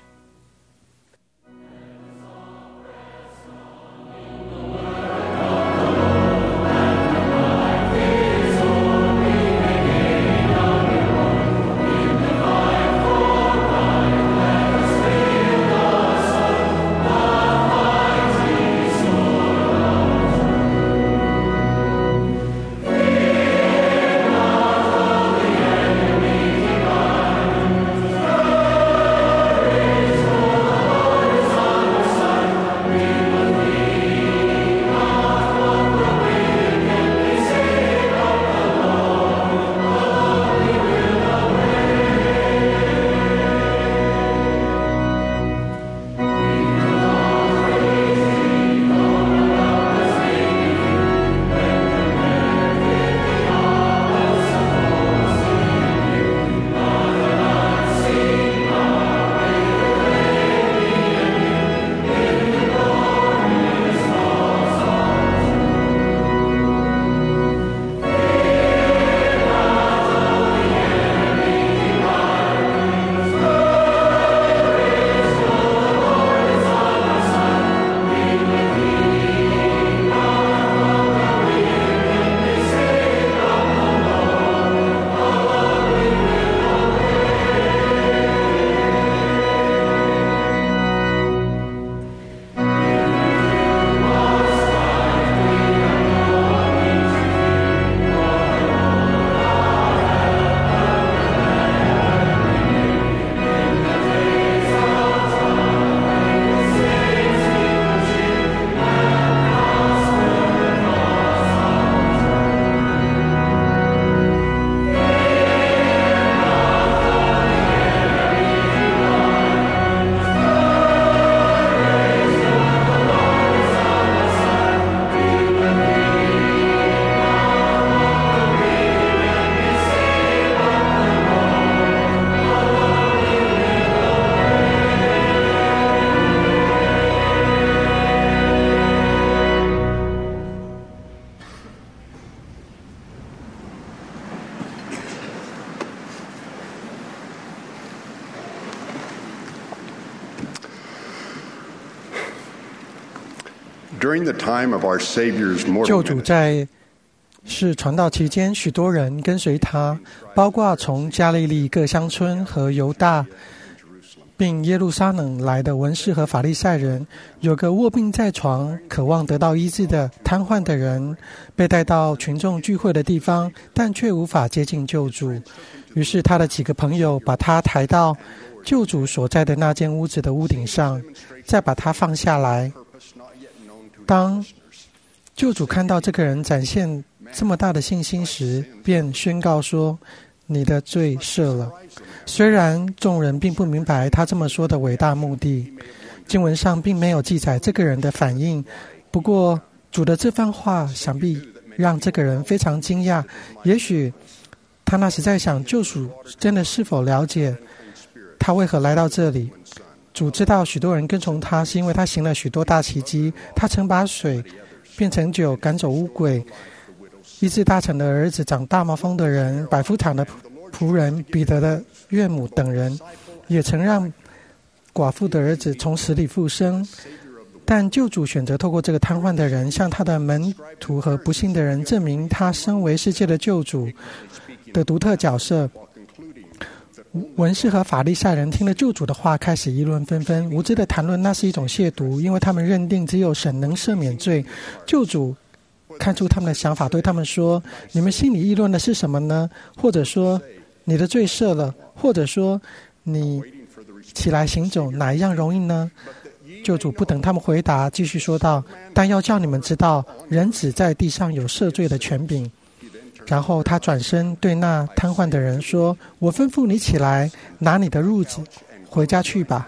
S10: 救主在是传道期间，许多人跟随他，包括从加利利各乡村和犹大并耶路撒冷来的文士和法利赛人。有个卧病在床渴望得到医治的瘫痪的人被带到群众聚会的地方，但却无法接近救主。于是他的几个朋友把他抬到救主所在的那间屋子的屋顶上，再把他放下来。当救主看到这个人展现这么大的信心时，便宣告说：你的罪赦了。虽然众人并不明白他这么说的伟大目的，经文上并没有记载这个人的反应，不过主的这番话想必让这个人非常惊讶。也许他那时在想，救主真的是否了解他为何来到这里？主知道许多人跟从他是因为他行了许多大奇迹，他曾把水变成酒，赶走污鬼，医治大臣的儿子，长大麻风的人，百夫长的仆人，彼得的岳母等人，也曾让寡妇的儿子从死里复生。但救主选择透过这个瘫痪的人，向他的门徒和不信的人证明他身为世界的救主的独特角色。文士和法利赛人听了救主的话，开始议论纷纷，无知的谈论那是一种亵渎，因为他们认定只有神能赦免罪。救主看出他们的想法，对他们说：你们心里议论的是什么呢？或者说你的罪赦了，或者说你起来行走，哪一样容易呢？救主不等他们回答，继续说道：但要叫你们知道，人子在地上有赦罪的权柄。然后他转身对那瘫痪的人说：我吩咐你起来，拿你的褥子回家去吧。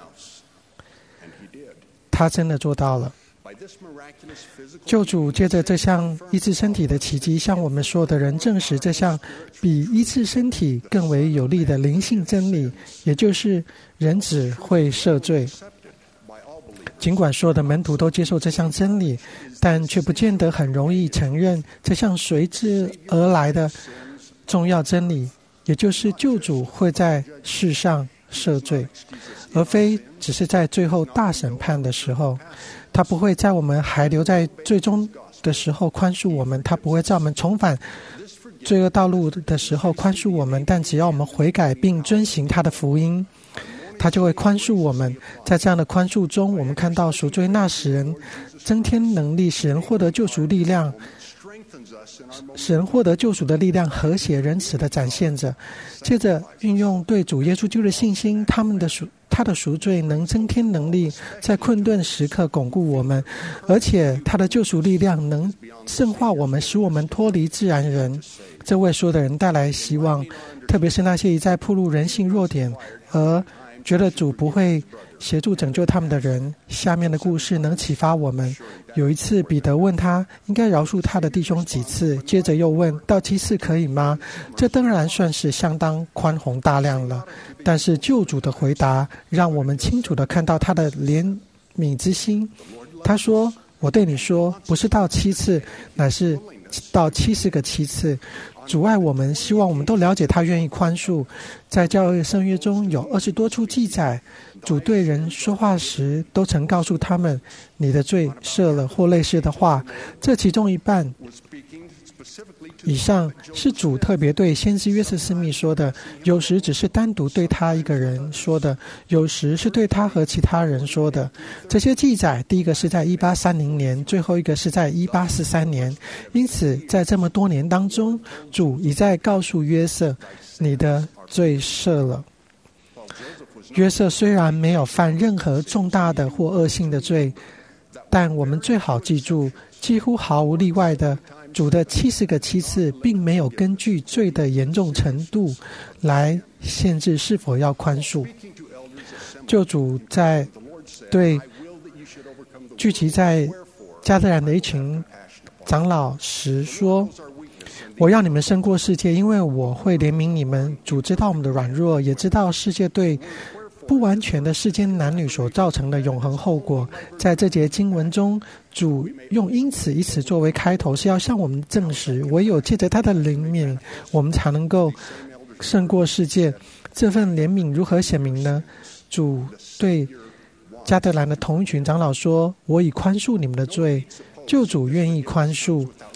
S10: 他真的做到了。救主借着这项医治身体的奇迹，向我们所有的人证实这项比医治身体更为有力的灵性真理，也就是人子会赦罪。尽管所有的门徒都接受这项真理，但却不见得很容易承认这项随之而来的重要真理，也就是救主会在世上赦罪，而非只是在最后大审判的时候。他不会在我们还留在最终的时候宽恕我们，他不会在我们重返罪恶道路的时候宽恕我们，但只要我们悔改并遵行他的福音，他就会宽恕我们。在这样的宽恕中，我们看到赎罪那使人增添能力，使人获得救赎力量，使人获得救赎的力量，和谐仁慈的展现着。接着运用对主耶稣基督的信心，他的赎罪能增添能力，在困顿时刻巩固我们，而且他的救赎力量能圣化我们，使我们脱离自然人。这为所有的人带来希望，特别是那些一再暴露人性弱点而觉得主不会协助拯救他们的人。下面的故事能启发我们。有一次，彼得问他应该饶恕他的弟兄几次，接着又问到7次可以吗？这当然算是相当宽宏大量了，但是救主的回答让我们清楚地看到他的怜悯之心。他说：我对你说，不是到7次，乃是到70个7次。主爱我们，希望我们都了解他愿意宽恕。在教会圣约中有20多处记载，主对人说话时都曾告诉他们你的罪赦了或类似的话。这其中一半以上是主特别对先知约瑟斯密说的，有时只是单独对他一个人说的，有时是对他和其他人说的。这些记载，第一个是在1830年，最后一个是在1843年。因此在这么多年当中，主已在告诉约瑟，你的罪赦了。约瑟虽然没有犯任何重大的或恶性的罪，但我们最好记住，几乎毫无例外的，主的70个7次并没有根据罪的严重程度来限制是否要宽恕。救主在对聚集在加特兰的一群长老时说：我要你们胜过世界，因为我会怜悯你们。主知道我们的软弱，也知道世界对不完全的世间男女所造成的永恒后果。在这节经文中，主用因此一词作为开头，是要向我们证实，唯有借着他的怜悯，我们才能够胜过世界。这份怜悯如何显明呢？主对加特兰的同一群长老说：我已宽恕你们的罪。救主愿意宽恕，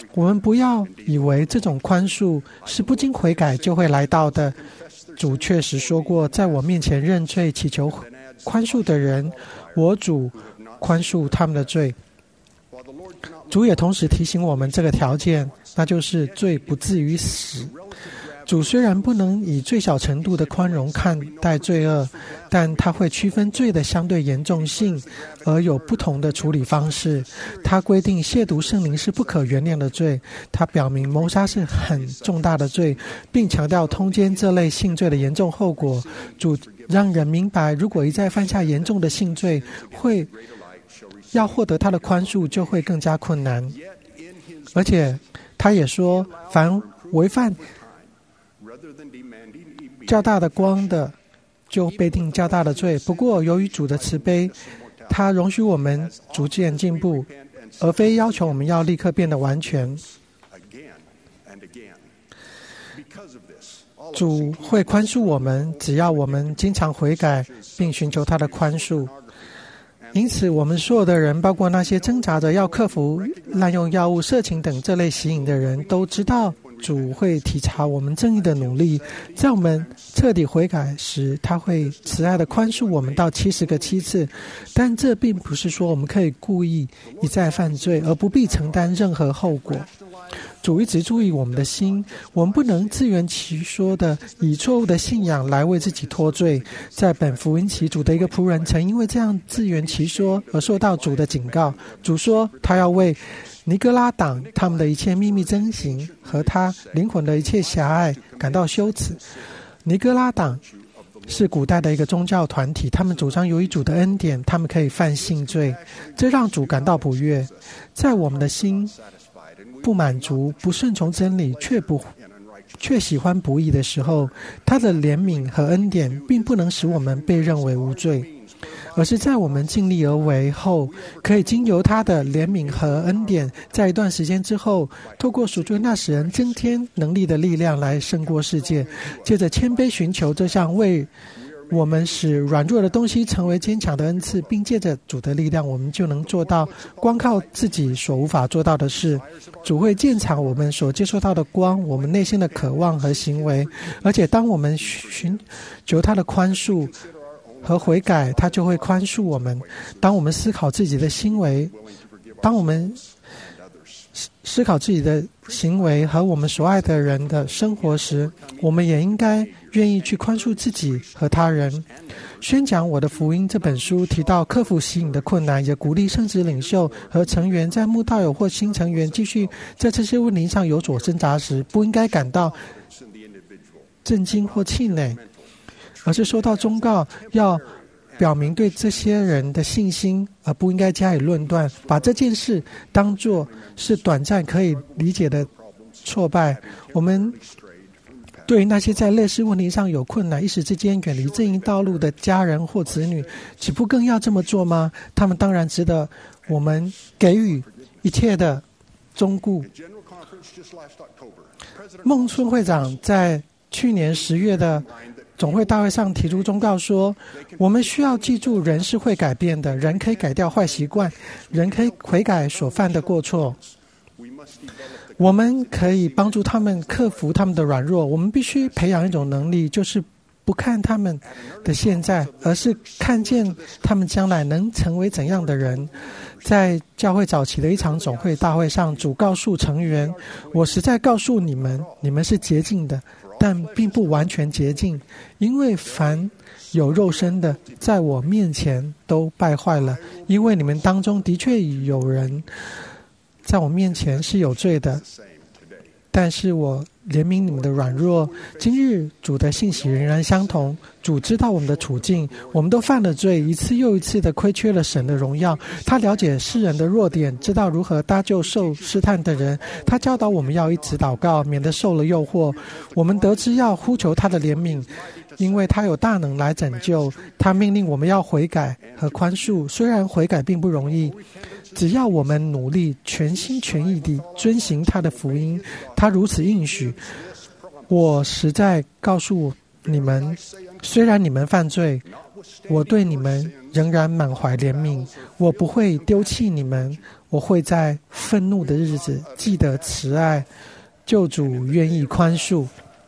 S10: 我们不要以为这种宽恕是不经悔改就会来到的。主确实说过，在我面前认罪祈求宽恕的人，我主宽恕他们的罪。主也同时提醒我们这个条件，那就是罪不至于死。主虽然不能以最小程度的宽容看待罪恶，但他会区分罪的相对严重性，而有不同的处理方式。他规定亵渎圣灵是不可原谅的罪，他表明谋杀是很重大的罪，并强调通奸这类性罪的严重后果。主让人明白，如果一再犯下严重的性罪，要获得他的宽恕就会更加困难。而且他也说，凡违犯较大的光的，就被定较大的罪。不过由于主的慈悲，他容许我们逐渐进步，而非要求我们要立刻变得完全。主会宽恕我们，只要我们经常悔改并寻求他的宽恕。因此我们所有的人，包括那些挣扎着要克服滥用药物、色情等这类吸引的人，都知道主会体察我们正义的努力。在我们彻底悔改时，他会慈爱地宽恕我们到70个7次。但这并不是说我们可以故意一再犯罪而不必承担任何后果。主一直注意我们的心，我们不能自圆其说的以错误的信仰来为自己脱罪。在本福音期，主的一个仆人曾因为这样自圆其说而受到主的警告。主说他要为尼哥拉党他们的一切秘密憎行和他灵魂的一切狭隘感到羞耻。尼哥拉党是古代的一个宗教团体，他们主张由于主的恩典，他们可以犯性罪，这让主感到不悦。在我们的心不满足、不顺从真理，却喜欢不义的时候，他的怜悯和恩典并不能使我们被认为无罪，而是在我们尽力而为后，可以经由他的怜悯和恩典，在一段时间之后，透过赎罪那使人增添能力的力量来胜过世界。接着谦卑寻求这项为我们使软弱的东西成为坚强的恩赐，并借着主的力量，我们就能做到光靠自己所无法做到的事。主会鉴察我们所接受到的光，我们内心的渴望和行为，而且当我们寻求他的宽恕和悔改，他就会宽恕我们。当我们思考自己的行为和我们所爱的人的生活时，我们也应该愿意去宽恕自己和他人。宣讲我的福音这本书提到克服吸引的困难，也鼓励圣职领袖和成员在慕道友或新成员继续在这些问题上有所挣扎时，不应该感到震惊或气馁，而是受到忠告要表明对这些人的信心，而不应该加以论断，把这件事当作是短暂可以理解的挫败。我们对于那些在类似问题上有困难，一时之间远离正义道路的家人或子女，岂不更要这么做吗？他们当然值得我们给予一切的忠顾。孟孙会长在去年10月的总会大会上提出忠告说，我们需要记住，人是会改变的，人可以改掉坏习惯，人可以悔改所犯的过错。我们可以帮助他们克服他们的软弱。我们必须培养一种能力，就是不看他们的现在，而是看见他们将来能成为怎样的人。在教会早期的一场总会大会上，主告诉成员，我实在告诉你们，你们是洁净的，但并不完全洁净，因为凡有肉身的在我面前都败坏了。因为你们当中的确有人在我面前是有罪的，但是我怜悯你们的软弱。今日主的信息仍然相同，主知道我们的处境，我们都犯了罪，一次又一次的亏缺了神的荣耀。他了解世人的弱点，知道如何搭救受试探的人。他教导我们要一直祷告，免得受了诱惑。我们得知要呼求他的怜悯，因为他有大能来拯救。他命令我们要悔改和宽恕，虽然悔改并不容易，只要我们努力全心全意地遵行他的福音，他如此应许。我实在告诉你们，虽然你们犯罪， 我对你们仍然满怀怜悯，我不会丢弃你们，我会在愤怒的日子记得慈爱。救主愿意宽恕。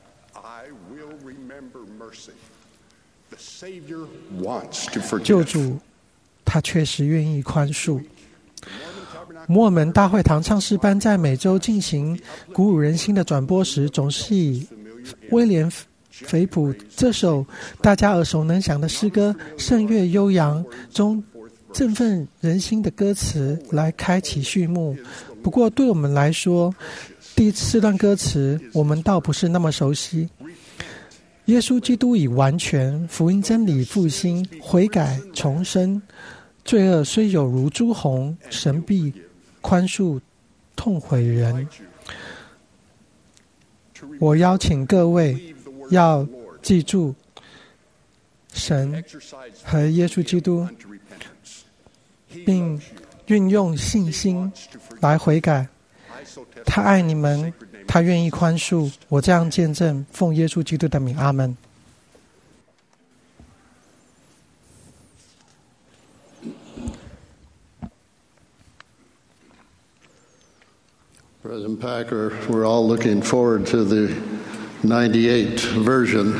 S10: 救主他确实愿意宽恕。摩尔门大会堂唱诗班在每周进行鼓舞人心的转播时，总是以威廉·菲普这首大家耳熟能详的诗歌《圣乐悠扬》中振奋人心的歌词来开启序幕。不过对我们来说，第四段歌词我们倒不是那么熟悉。耶稣基督已完全，福音真理复兴，悔改重生，罪恶虽有如朱红，神必宽恕痛悔人。我邀请各位要记住神和耶稣基督，并运用信心来悔改。他爱你们，他愿意宽恕。我这样见证，奉耶稣基督的名，阿们。
S3: President Packer, we're all looking forward to the 98 version.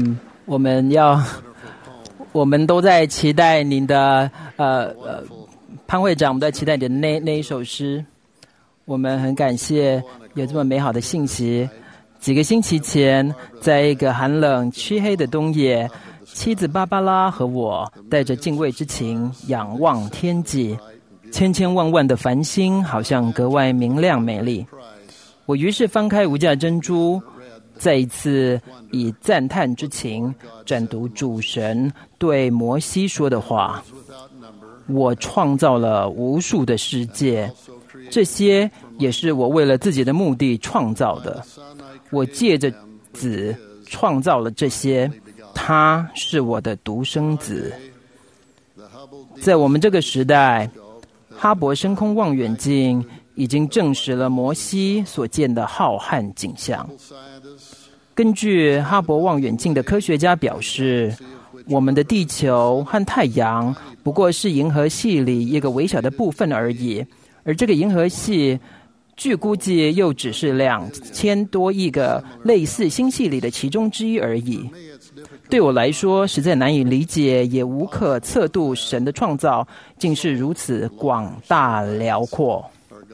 S5: 我们都在期待您的潘会长，我们在期待你的那一首诗。我们很感谢有这么美好的信息。几个星期前，在一个寒冷黢黑的冬夜，妻子芭芭拉和我带着敬畏之情仰望天际，千千万万的繁星好像格外明亮美丽。我于是翻开无价珍珠，再一次以赞叹之情展读主神对摩西说的话：我创造了无数的世界，这些也是我为了自己的目的创造的。我借着子创造了这些，他是我的独生子。在我们这个时代，哈勃深空望远镜已经证实了摩西所见的浩瀚景象。根据哈勃望远镜的科学家表示，我们的地球和太阳不过是银河系里一个微小的部分而已，而这个银河系据估计又只是2000多亿个类似星系里的其中之一而已。对我来说，实在难以理解，也无可测度神的创造竟是如此广大辽阔。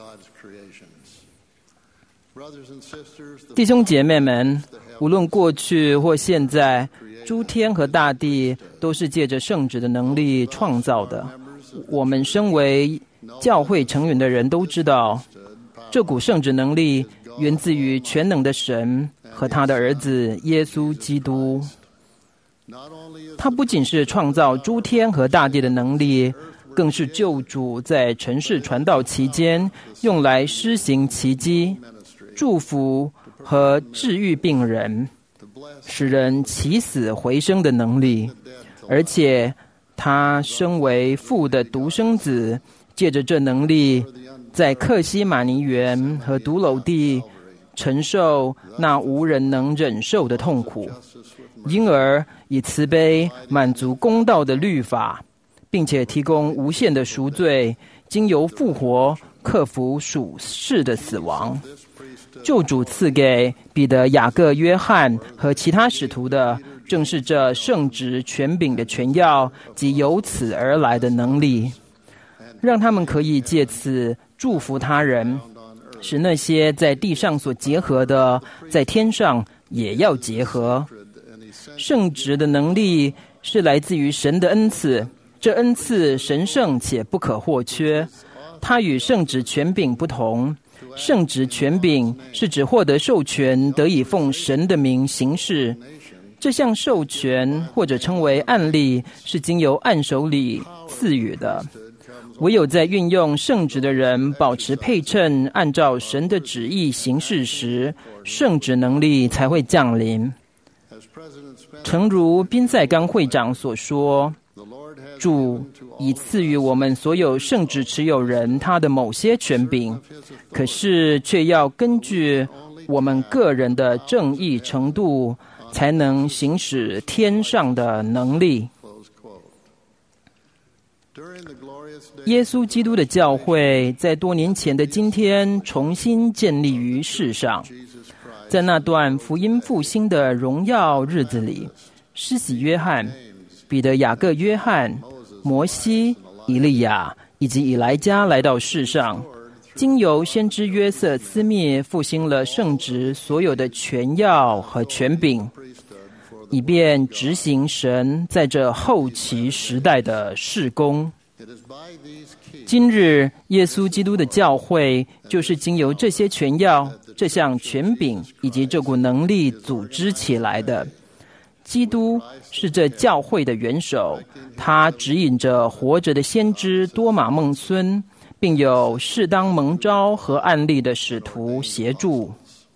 S5: 弟兄姐妹们，无论过去或现在，诸天和大地都是借着圣旨的能力创造的。我们身为教会成员的人都知道，这股圣旨能力源自于全能的神和他的儿子耶稣基督。他不仅是创造诸天和大地的能力，更是救主在尘世传道期间用来施行奇迹、祝福和治愈病人，使人起死回生的能力。而且他身为父的独生子，借着这能力，在客西马尼园和独楼地承受那无人能忍受的痛苦，因而以慈悲满足公道的律法，并且提供无限的赎罪，经由复活克服属世的死亡。救主赐给彼得、雅各、约翰和其他使徒的，正是这圣职权柄的权要及由此而来的能力，让他们可以借此祝福他人，使那些在地上所结合的，在天上也要结合。圣职的能力是来自于神的恩赐，这恩赐神圣且不可或缺。它与圣职权柄不同，圣职权柄是指获得授权，得以奉神的名行事。这项授权或者称为案例，是经由按手礼赐予的。唯有在运用圣职的人保持配称，按照神的旨意行事时，圣职能力才会降临。诚如宾塞冈会长所说，主已赐予我们所有圣职持有人他的某些权柄，可是却要根据我们个人的正义程度，才能行使天上的能力。 耶稣基督的教会在多年前的今天重新建立于世上。在那段福音复兴的荣耀日子里，施洗约翰、彼得、雅各、约翰、摩西、以利亚以及以莱加来到世上，经由先知约瑟斯密复兴了圣职所有的权要和权柄，以便执行神在这后期时代的事工。今日耶稣基督的教会就是经由这些权要、这项权柄以及这股能力组织起来的。基督是这教会的元首，他指引着活着的先知多马孟孙，并有适当蒙召和案例的使徒协助。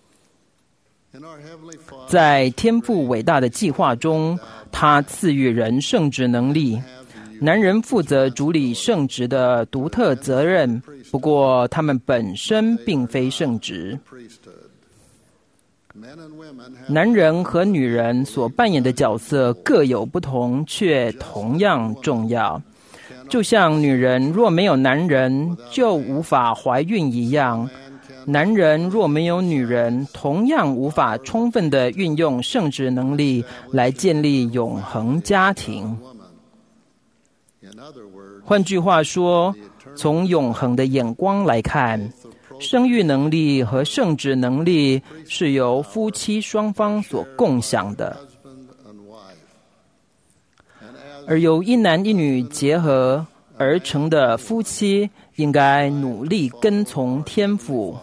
S5: 在天父伟大的计划中，他赐予人圣职能力，男人负责主理圣职的独特责任，不过他们本身并非圣职。男人和女人所扮演的角色各有不同，却同样重要。就像女人若没有男人就无法怀孕一样，男人若没有女人，同样无法充分地运用圣职能力来建立永恒家庭。换句话说，从永恒的眼光来看，生育能力和圣职能力是由夫妻双方所共享的，而由一男一女结合而成的夫妻应该努力跟从天父。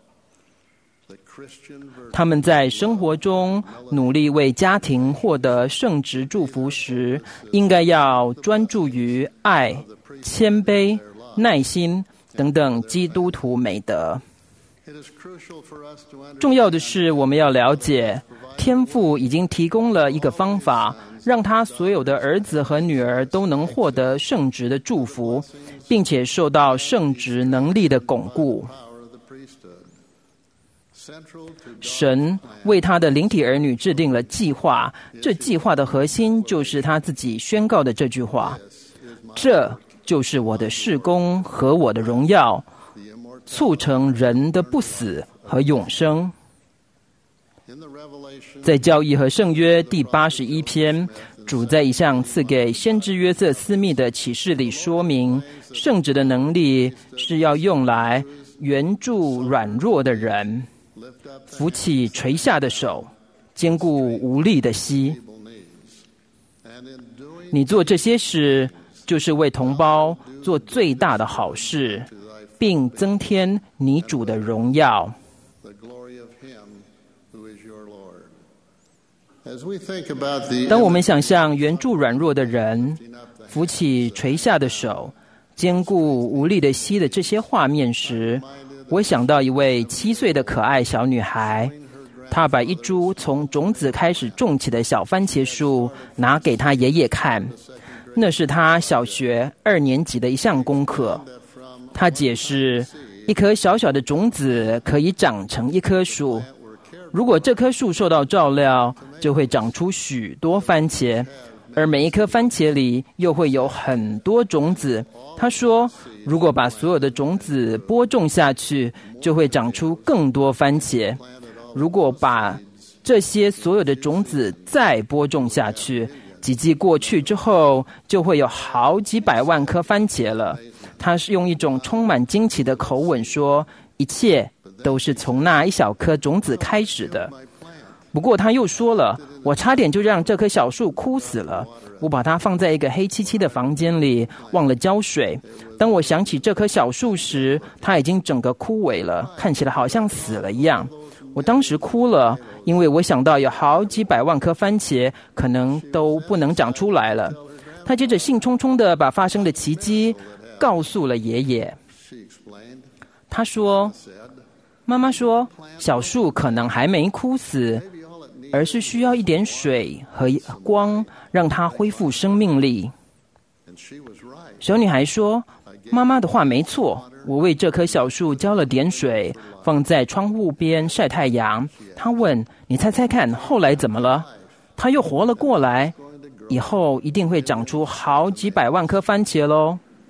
S5: 他们在生活中努力为家庭获得圣职祝福时，应该要专注于爱、谦卑、耐心等等基督徒美德。重要的是，我们要了解，天父已经提供了一个方法，让他所有的儿子和女儿都能获得圣职的祝福，并且受到圣职能力的巩固。神为他的灵体儿女制定了计划，这计划的核心就是他自己宣告的这句话：这就是我的事工和我的荣耀，促成人的不死和永生。在教义和圣约第81篇，主在一项赐给先知约瑟斯密的启示里说明，圣职的能力是要用来援助软弱的人，扶起垂下的手，坚固无力的膝。你做这些事，就是为同胞做最大的好事，并增添你主的荣耀。当我们想象援助软弱的人，扶起垂下的手，坚固无力的膝的这些画面时，我想到一位7岁的可爱小女孩，她把一株从种子开始种起的小番茄树拿给她爷爷看，那是她小学2年级的一项功课。她解释，一颗小小的种子可以长成一棵树，如果这棵树受到照料，就会长出许多番茄，而每一颗番茄里又会有很多种子。他说，如果把所有的种子播种下去，就会长出更多番茄。如果把这些所有的种子再播种下去，几季过去之后，就会有好几百万颗番茄了。他是用一种充满惊奇的口吻说，一切都是从那一小颗种子开始的。不过他又说了，我差点就让这棵小树枯死了。我把它放在一个黑漆漆的房间里，忘了浇水。当我想起这棵小树时，它已经整个枯萎了，看起来好像死了一样。我当时哭了，因为我想到有好几百万颗番茄可能都不能长出来了。他接着兴冲冲地把发生的奇迹告诉了爷爷。他说，妈妈说，小树可能还没枯死，而是需要一点水和光让它恢复生命力。小女孩说，妈妈的话没错，我为这棵小树浇了点水，放在窗户边晒太阳。她问，你猜猜看后来怎么了？它又活了过来，以后一定会长出好几百万颗番茄咯。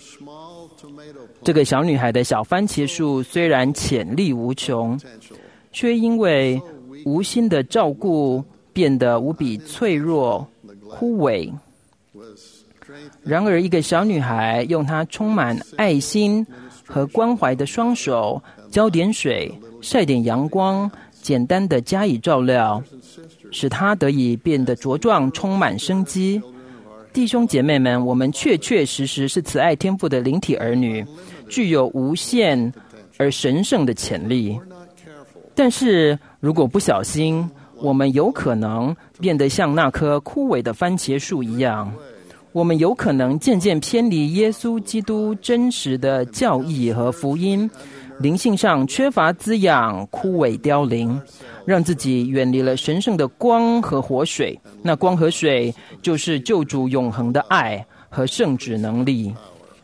S5: 这个小女孩的小番茄树虽然潜力无穷，却因为无心的照顾变得无比脆弱、枯萎。然而，一个小女孩用她充满爱心和关怀的双手，浇点水、晒点阳光，简单的加以照料，使她得以变得茁壮，充满生机。弟兄姐妹们，我们确确实实是慈爱天父的灵体儿女，具有无限而神圣的潜力。但是如果不小心，我们有可能变得像那棵枯萎的番茄树一样，我们有可能渐渐偏离耶稣基督真实的教义和福音，灵性上缺乏滋养，枯萎凋零，让自己远离了神圣的光和活水。那光和水就是救主永恒的爱和圣旨能力。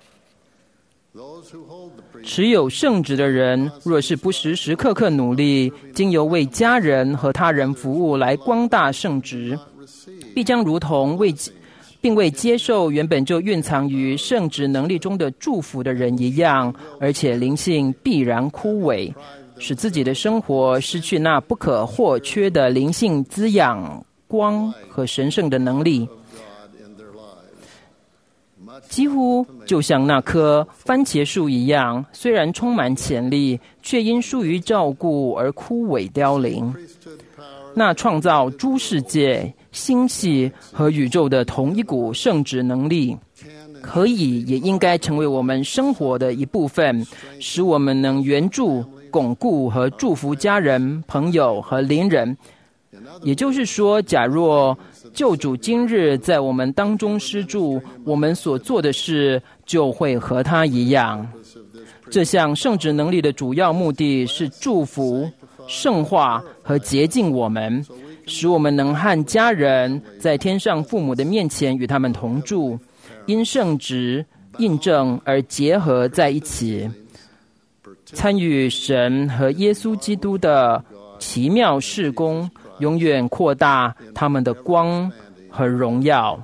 S5: 持有圣职的人，若是不时时刻刻努力，经由为家人和他人服务来光大圣职，必将如同并未接受原本就蕴藏于圣职能力中的祝福的人一样，而且灵性必然枯萎，使自己的生活失去那不可或缺的灵性滋养、光和神圣的能力。几乎就像那棵番茄树一样，虽然充满潜力，却因疏于照顾而枯萎凋零。那创造诸世界、星系和宇宙的同一股圣职能力，可以也应该成为我们生活的一部分，使我们能援助、巩固和祝福家人、朋友和邻人。也就是说，假若救主今日在我们当中施助，我们所做的事就会和他一样。这项圣职能力的主要目的是祝福、圣化和洁净我们，使我们能和家人在天上父母的面前与他们同住，因圣职印证而结合在一起，参与神和耶稣基督的奇妙事工，永远扩大他们的光和荣耀。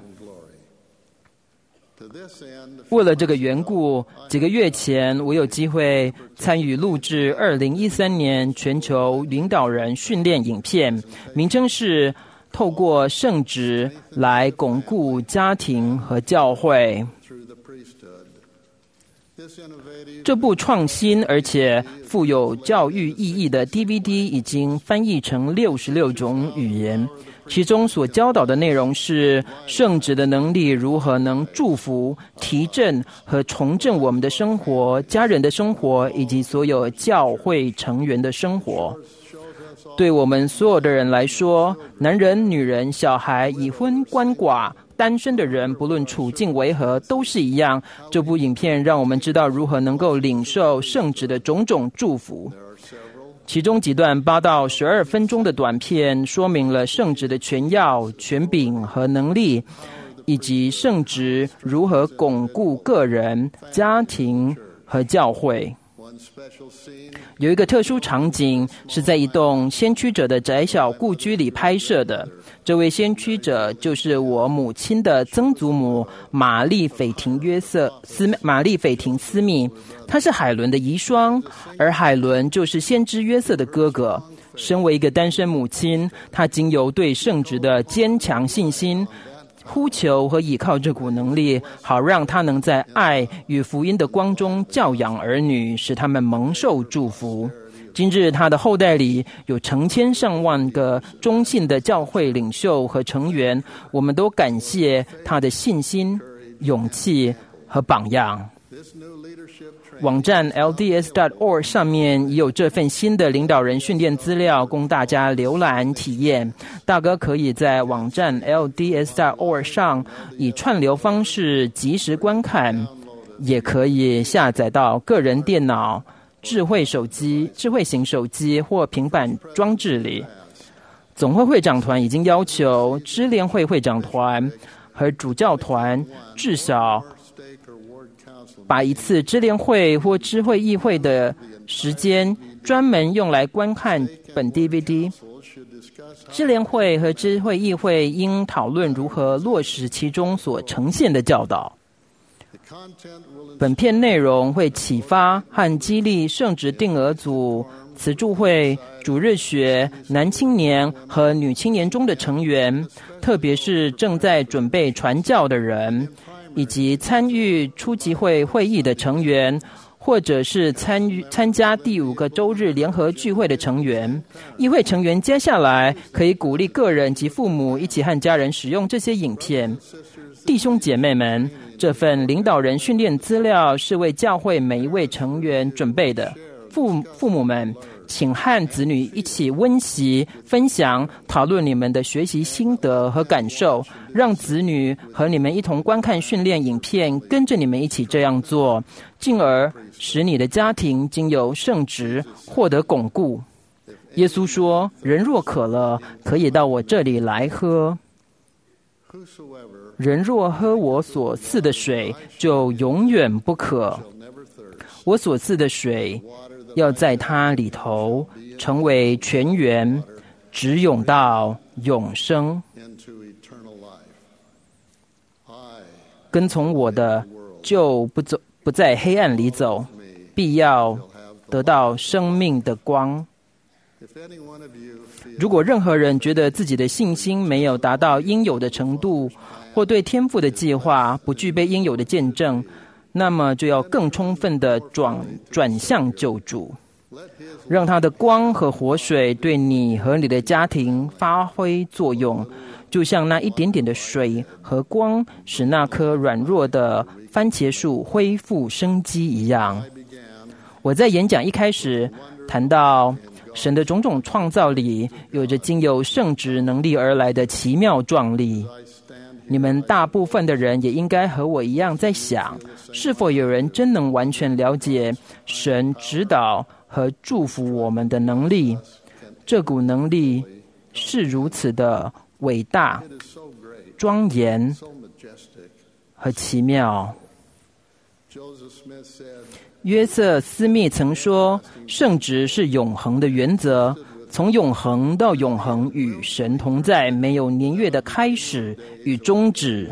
S5: 为了这个缘故，几个月前我有机会参与录制2013年全球领导人训练影片，名称是《透过圣职来巩固家庭和教会》。这部创新而且富有教育意义的 DVD 已经翻译成66种语言，其中所教导的内容是圣职的能力如何能祝福、提振和重振我们的生活、家人的生活以及所有教会成员的生活。对我们所有的人来说，男人、女人、小孩、已婚、鳏寡、单身的人，不论处境为何，都是一样。这部影片让我们知道如何能够领受圣旨的种种祝福。其中几段8到12分钟的短片说明了圣旨的权要、权柄和能力，以及圣旨如何巩固个人、家庭和教会。有一个特殊场景是在一栋先驱者的窄小故居里拍摄的。这位先驱者就是我母亲的曾祖母玛丽斐廷斯密，她是海伦的遗孀，而海伦就是先知约瑟的哥哥。身为一个单身母亲，她经由对圣职的坚强信心，呼求和倚靠这股能力，好让他能在爱与福音的光中教养儿女，使他们蒙受祝福。今日他的后代里有成千上万个忠信的教会领袖和成员，我们都感谢他的信心、勇气和榜样。网站 LDS.org 上面也有这份新的领导人训练资料供大家浏览体验。大哥可以在网站 LDS.org 上以串流方式即时观看，也可以下载到个人电脑、智慧型手机或平板装置里。总会会长团已经要求支联会会长团和主教团至少把一次支联会或支会议会的时间专门用来观看本 DVD。 支联会和支会议会应讨论如何落实其中所呈现的教导。 本片内容会启发和激励圣职定额组、慈助会、主日学、男青年和女青年中的成员，特别是正在准备传教的人，以及参与初级会会议的成员，或者是参加第5个周日联合聚会的成员。议会成员接下来可以鼓励个人及父母一起和家人使用这些影片。弟兄姐妹们，这份领导人训练资料是为教会每一位成员准备的。父母们，请和子女一起温习、分享、讨论你们的学习心得和感受，让子女和你们一同观看训练影片，跟着你们一起这样做，进而使你的家庭经由圣职获得巩固。耶稣说：“人若渴了，可以到我这里来喝。人若喝我所赐的水，就永远不渴。我所赐的水要在它里头成为泉源，直涌到永生。跟从我的，就不在黑暗里走，必要得到生命的光。”如果任何人觉得自己的信心没有达到应有的程度，或对天父的计划不具备应有的见证，那么就要更充分地转向救主，让他的光和活水对你和你的家庭发挥作用，就像那一点点的水和光使那棵软弱的番茄树恢复生机一样。我在演讲一开始谈到神的种种创造里有着经由圣职能力而来的奇妙壮丽。你们大部分的人也应该和我一样在想，是否有人真能完全了解神指导和祝福我们的能力？这股能力是如此的伟大、庄严和奇妙。约瑟·斯密曾说，圣职是永恒的原则，从永恒到永恒与神同在，没有年月的开始与终止。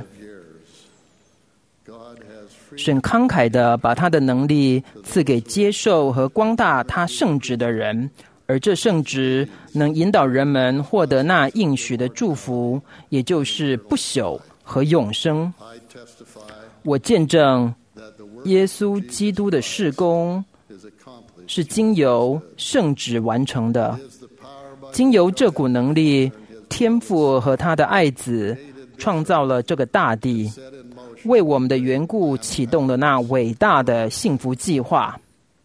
S5: 神慷慨地把他的能力赐给接受和光大他圣职的人，而这圣职能引导人们获得那应许的祝福，也就是不朽和永生。我见证耶稣基督的事工是经由圣职完成的。经由这股能力，天父和他的爱子创造了这个大地，为我们的缘故启动了那伟大的幸福计划。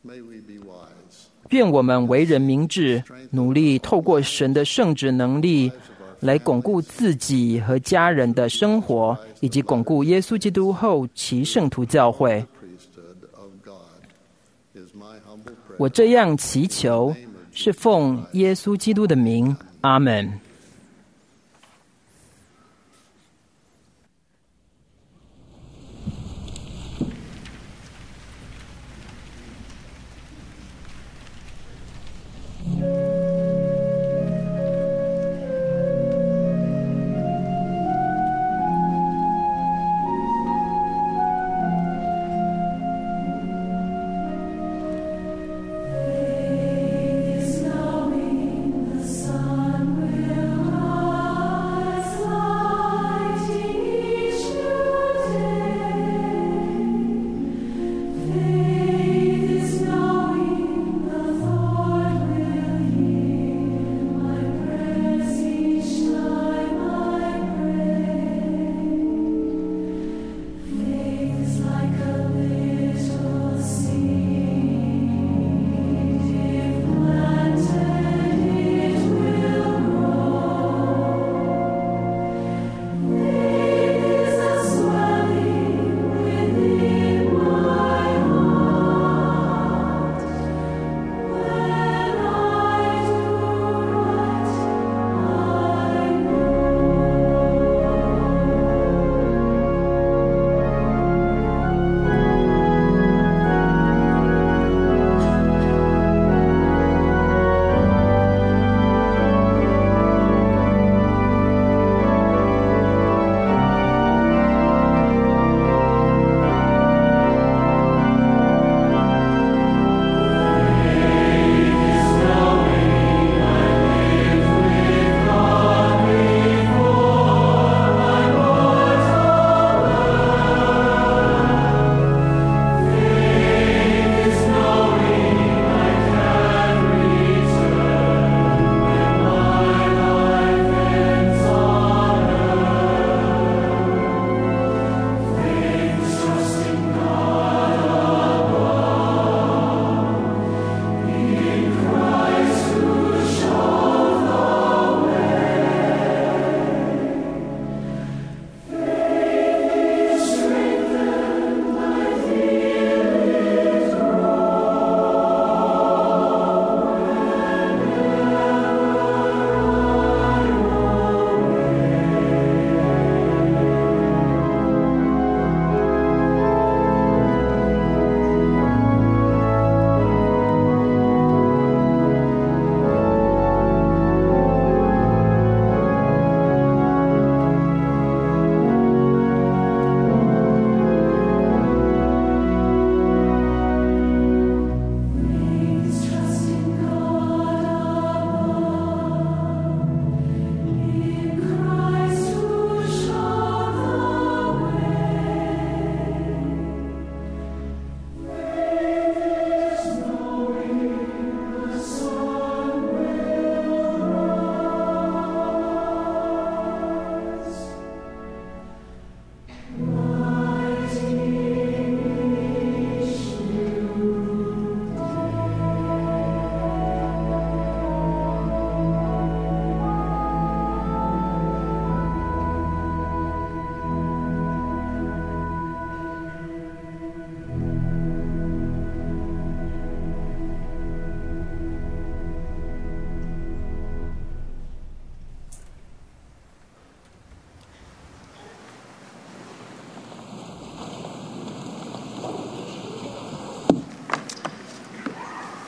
S5: 愿我们为人明智，努力透过神的圣职能力来巩固自己和家人的生活，以及巩固耶稣基督后期圣徒教会。我这样祈求，是奉耶稣基督的名，阿们。
S11: Is knowing the sun will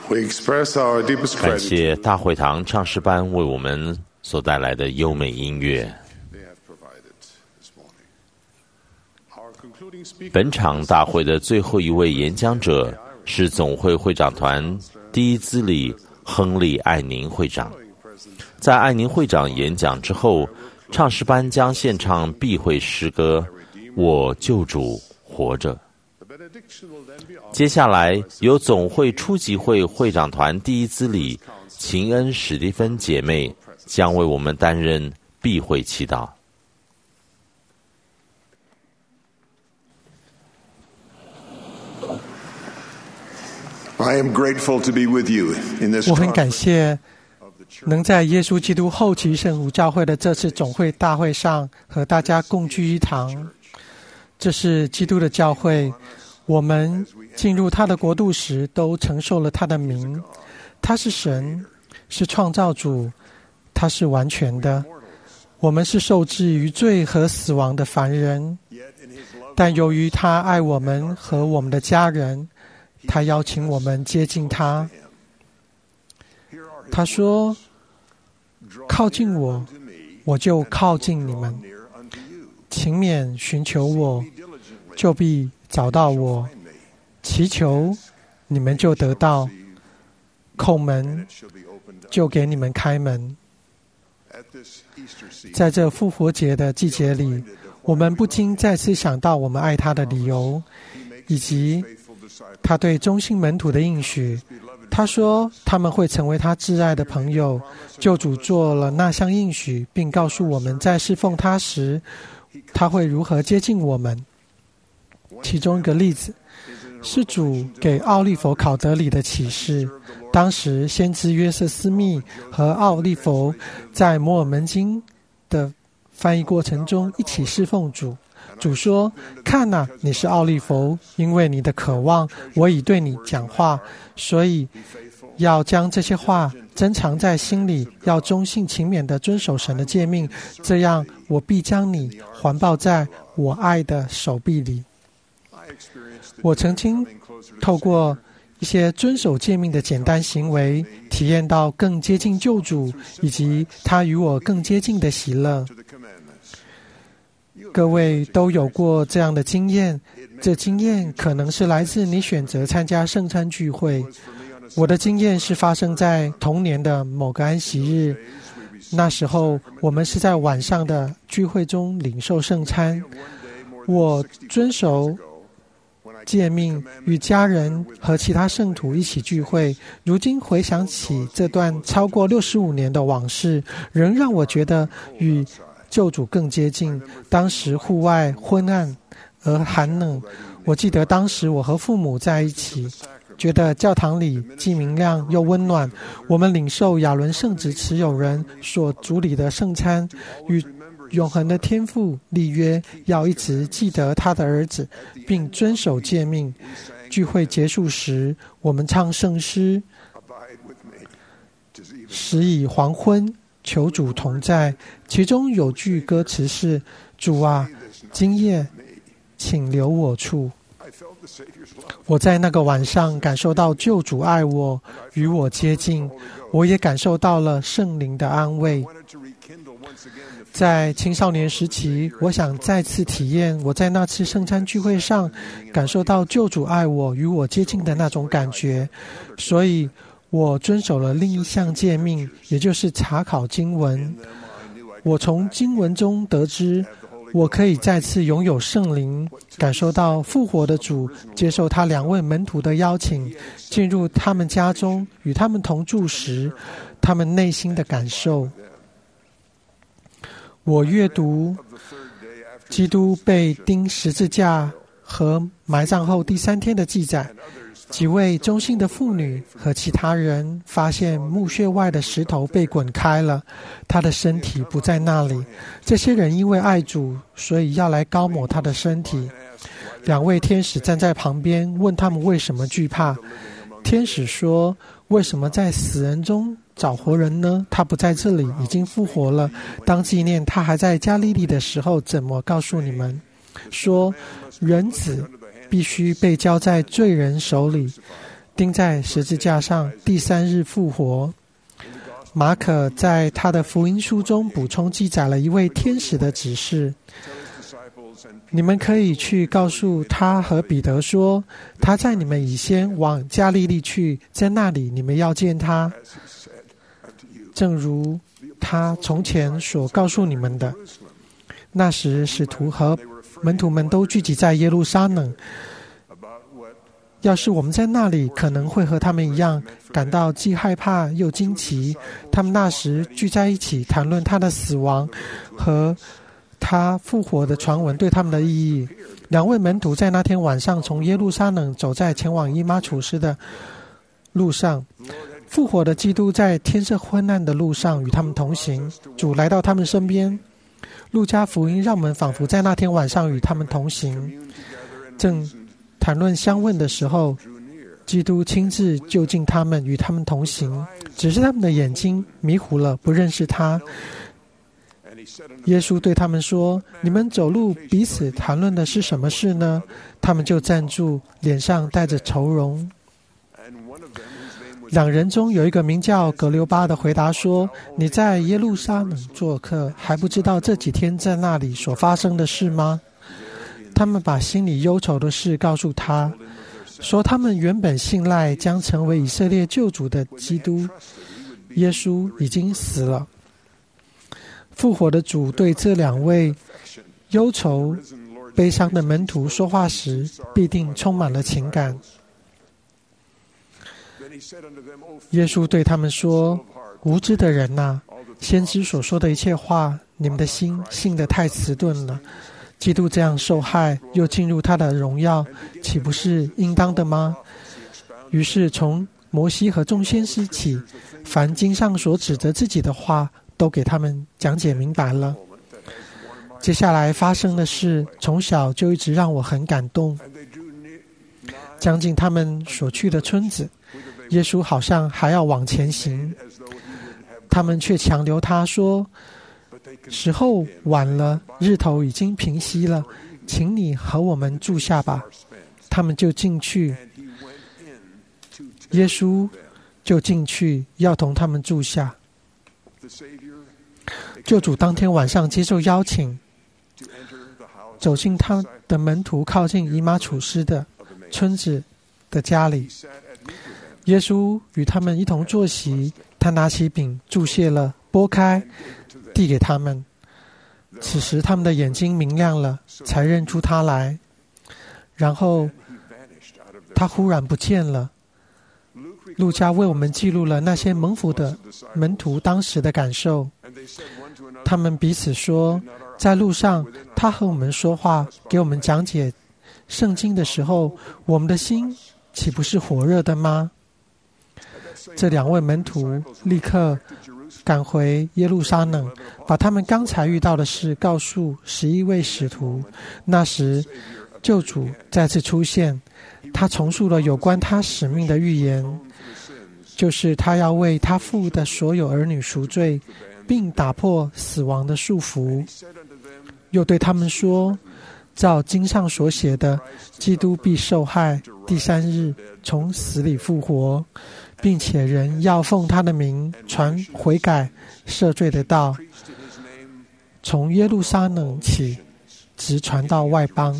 S2: 感谢大会堂唱诗班为我们所带来的优美音乐。本场大会的最后一位演讲者是总会会长团第一资理亨利·艾宁会长。在艾宁会长演讲之后，唱诗班将献唱闭会诗歌《我救主活着》。接下来由总会初级会会长团第一资理秦恩·史蒂芬姐妹将为我们担任闭会祈祷。
S10: 我很感谢能在耶稣基督后期圣徒教会的这次总会大会上和大家共聚一堂。这是基督的教会，我们进入他的国度时都承受了他的名。他是神，是创造主，他是完全的。我们是受制于罪和死亡的凡人，但由于他爱我们和我们的家人，他邀请我们接近他。他说：靠近我，我就靠近你们，勤勉寻求我，就必找到我，祈求你们就得到，叩门就给你们开门。在这复活节的季节里，我们不禁再次想到我们爱他的理由，以及他对忠心门徒的应许。他说他们会成为他挚爱的朋友。救主做了那项应许，并告诉我们在侍奉他时他会如何接近我们。其中一个例子是主给奥利弗考德里的启示。当时先知约瑟斯密和奥利弗在摩尔门经的翻译过程中一起侍奉主。主说：看啊，你是奥利弗，因为你的渴望我已对你讲话，所以要将这些话珍藏在心里，要忠信勤勉地遵守神的诫命，这样我必将你环抱在我爱的手臂里。我曾经透过一些遵守诫命的简单行为，体验到更接近救主，以及他与我更接近的喜乐。各位都有过这样的经验，这经验可能是来自你选择参加圣餐聚会。我的经验是发生在童年的某个安息日，那时候我们是在晚上的聚会中领受圣餐。我遵守诫命，与家人和其他圣徒一起聚会。如今回想起这段超过65年的往事，仍让我觉得与救主更接近。当时户外昏暗而寒冷，我记得当时我和父母在一起，觉得教堂里既明亮又温暖。我们领受亚伦圣职持有人所主理的圣餐，与永恒的天父立约，要一直记得他的儿子，并遵守诫命。聚会结束时，我们唱圣诗，时已黄昏，求主同在。其中有句歌词是：主啊，今夜请留我处。我在那个晚上感受到救主爱我，与我接近，我也感受到了圣灵的安慰。在青少年时期，我想再次体验我在那次圣餐聚会上感受到救主爱我，与我接近的那种感觉，所以我遵守了另一项诫命，也就是查考经文。我从经文中得知，我可以再次拥有圣灵，感受到复活的主接受他2位门徒的邀请，进入他们家中与他们同住时，他们内心的感受。我阅读基督被钉十字架和埋葬后第3天的记载，几位忠信的妇女和其他人发现墓穴外的石头被滚开了，他的身体不在那里。这些人因为爱主，所以要来膏抹他的身体。2位天使站在旁边，问他们为什么惧怕。天使说：为什么在死人中找活人呢？他不在这里，已经复活了。当纪念他还在加利利的时候，怎么告诉你们说人子必须被交在罪人手里？ 钉在十字架上，第3日复活。马可在他的福音书中补充记载了一位天使的指示：你们可以去告诉他和彼得说，他在你们以先往加利利去，在那里你们要见他，正如他从前所告诉你们的。那时使徒和门徒们都聚集在耶路撒冷，要是我们在那里，可能会和他们一样感到既害怕又惊奇。他们那时聚在一起谈论他的死亡和他复活的传闻对他们的意义。2位门徒在那天晚上从耶路撒冷走在前往以马处斯的路上，复活的基督在天色昏暗的路上与他们同行。主来到他们身边。路加福音让我们仿佛在那天晚上与他们同行，正谈论相问的时候，基督亲自就近他们，与他们同行，只是他们的眼睛迷糊了，不认识他。耶稣对他们说：你们走路彼此谈论的是什么事呢？他们就站住，脸上带着愁容。2人中有一个名叫格留巴的回答说：你在耶路撒冷做客，还不知道这几天在那里所发生的事吗？他们把心里忧愁的事告诉他，说他们原本信赖将成为以色列救主的基督耶稣已经死了。复活的主对这2位忧愁悲伤的门徒说话时，必定充满了情感。耶稣对他们说：无知的人啊，先知所说的一切话，你们的心信得太迟钝了。基督这样受害，又进入他的荣耀，岂不是应当的吗？于是从摩西和众先知起，凡经上所指着自己的话，都给他们讲解明白了。接下来发生的事，从小就一直让我很感动。将近他们所去的村子，耶稣好像还要往前行，他们却强留他说：时候晚了，日头已经平息了，请你和我们住下吧。他们就进去，耶稣就进去要同他们住下。救主当天晚上接受邀请，走进他的门徒靠近以马处斯的村子的家里。耶稣与他们一同坐席，他拿起饼祝谢了，拨开递给他们。此时他们的眼睛明亮了，才认出他来。然后他忽然不见了。路加为我们记录了那些蒙福的门徒当时的感受。他们彼此说，在路上他和我们说话，给我们讲解圣经的时候，我们的心岂不是火热的吗？这2位门徒立刻赶回耶路撒冷，把他们刚才遇到的事告诉11位使徒。那时救主再次出现，他重述了有关他使命的预言，就是他要为他父的所有儿女赎罪，并打破死亡的束缚。又对他们说，照经上所写的，基督必受害，第3日从死里复活，并且人要奉他的名传悔改赦罪的道，从耶路撒冷起，直传到外邦。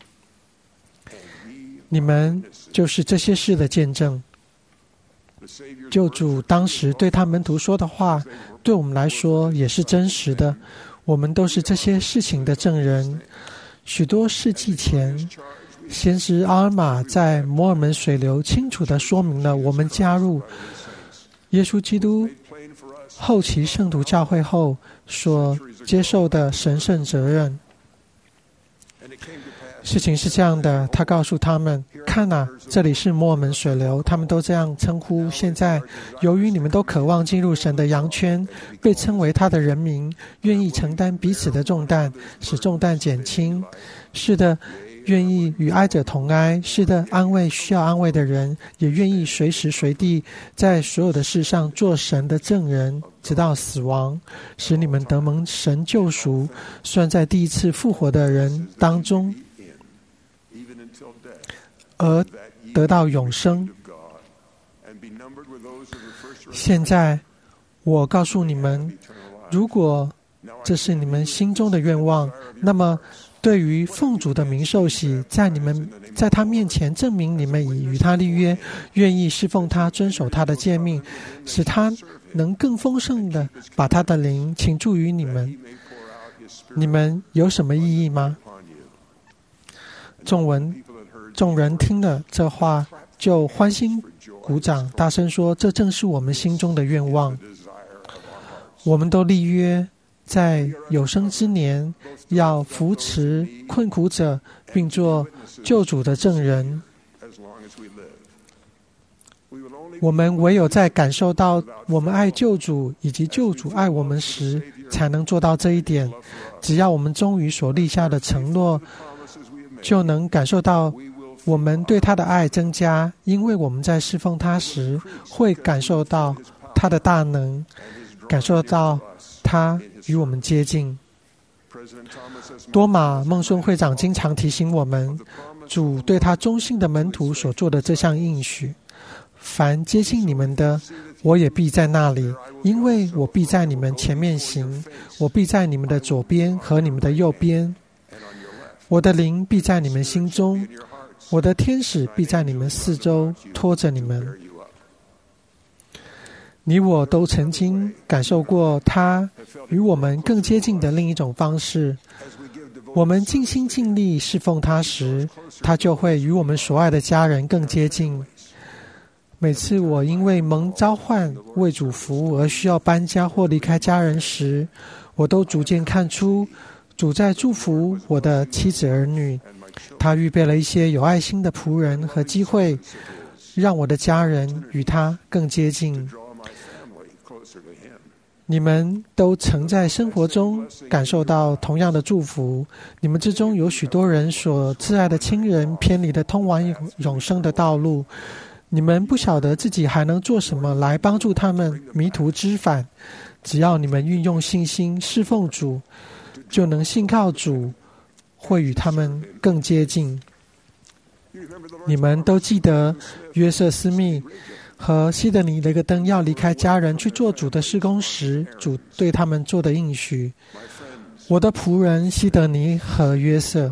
S10: 你们就是这些事的见证。救主当时对他门徒说的话，对我们来说也是真实的。我们都是这些事情的证人。许多世纪前，先知阿尔玛在摩尔门水流清楚地说明了我们加入耶稣基督后期圣徒教会后所接受的神圣责任。事情是这样的，他告诉他们，看啊，这里是摩尔门水流，他们都这样称呼。现在由于你们都渴望进入神的羊圈，被称为他的人民，愿意承担彼此的重担，使重担减轻。是的，愿意与哀者同哀，是的，安慰需要安慰的人，也愿意随时随地在所有的事上做神的证人，直到死亡，使你们得蒙神救赎，算在第一次复活的人当中，而得到永生。 现在我告诉你们，如果这是你们心中的愿望，那么对于奉主的名受洗，在他面前证明你们已与他立约，愿意侍奉他，遵守他的诫命，使他能更丰盛的把他的灵倾注于你们，你们有什么异议吗？众人听了这话，就欢欣鼓掌，大声说：这正是我们心中的愿望。我们都立约，在有生之年要扶持困苦者，并做救主的证人。我们唯有在感受到我们爱救主以及救主爱我们时，才能做到这一点。只要我们忠于所立下的承诺，就能感受到我们对他的爱增加，因为我们在侍奉他时，会感受到他的大能，感受到他与我们接近。多马孟孙会长经常提醒我们，主对他忠信的门徒所做的这项应许：凡接近你们的，我也必在那里，因为我必在你们前面行，我必在你们的左边和你们的右边，我的灵必在你们心中，我的天使必在你们四周拖着你们。你我都曾经感受过他与我们更接近的另一种方式。我们尽心尽力侍奉他时，他就会与我们所爱的家人更接近。每次我因为蒙召唤为主服务而需要搬家或离开家人时，我都逐渐看出主在祝福我的妻子儿女。他预备了一些有爱心的仆人和机会，让我的家人与他更接近。你们都曾在生活中感受到同样的祝福。你们之中有许多人所挚爱的亲人偏离了通往永生的道路，你们不晓得自己还能做什么来帮助他们迷途知返。只要你们运用信心侍奉主，就能信靠主会与他们更接近。你们都记得约瑟斯密和西德尼雷格登要离开家人去做主的事工时，主对他们做的应许：我的仆人西德尼和约瑟。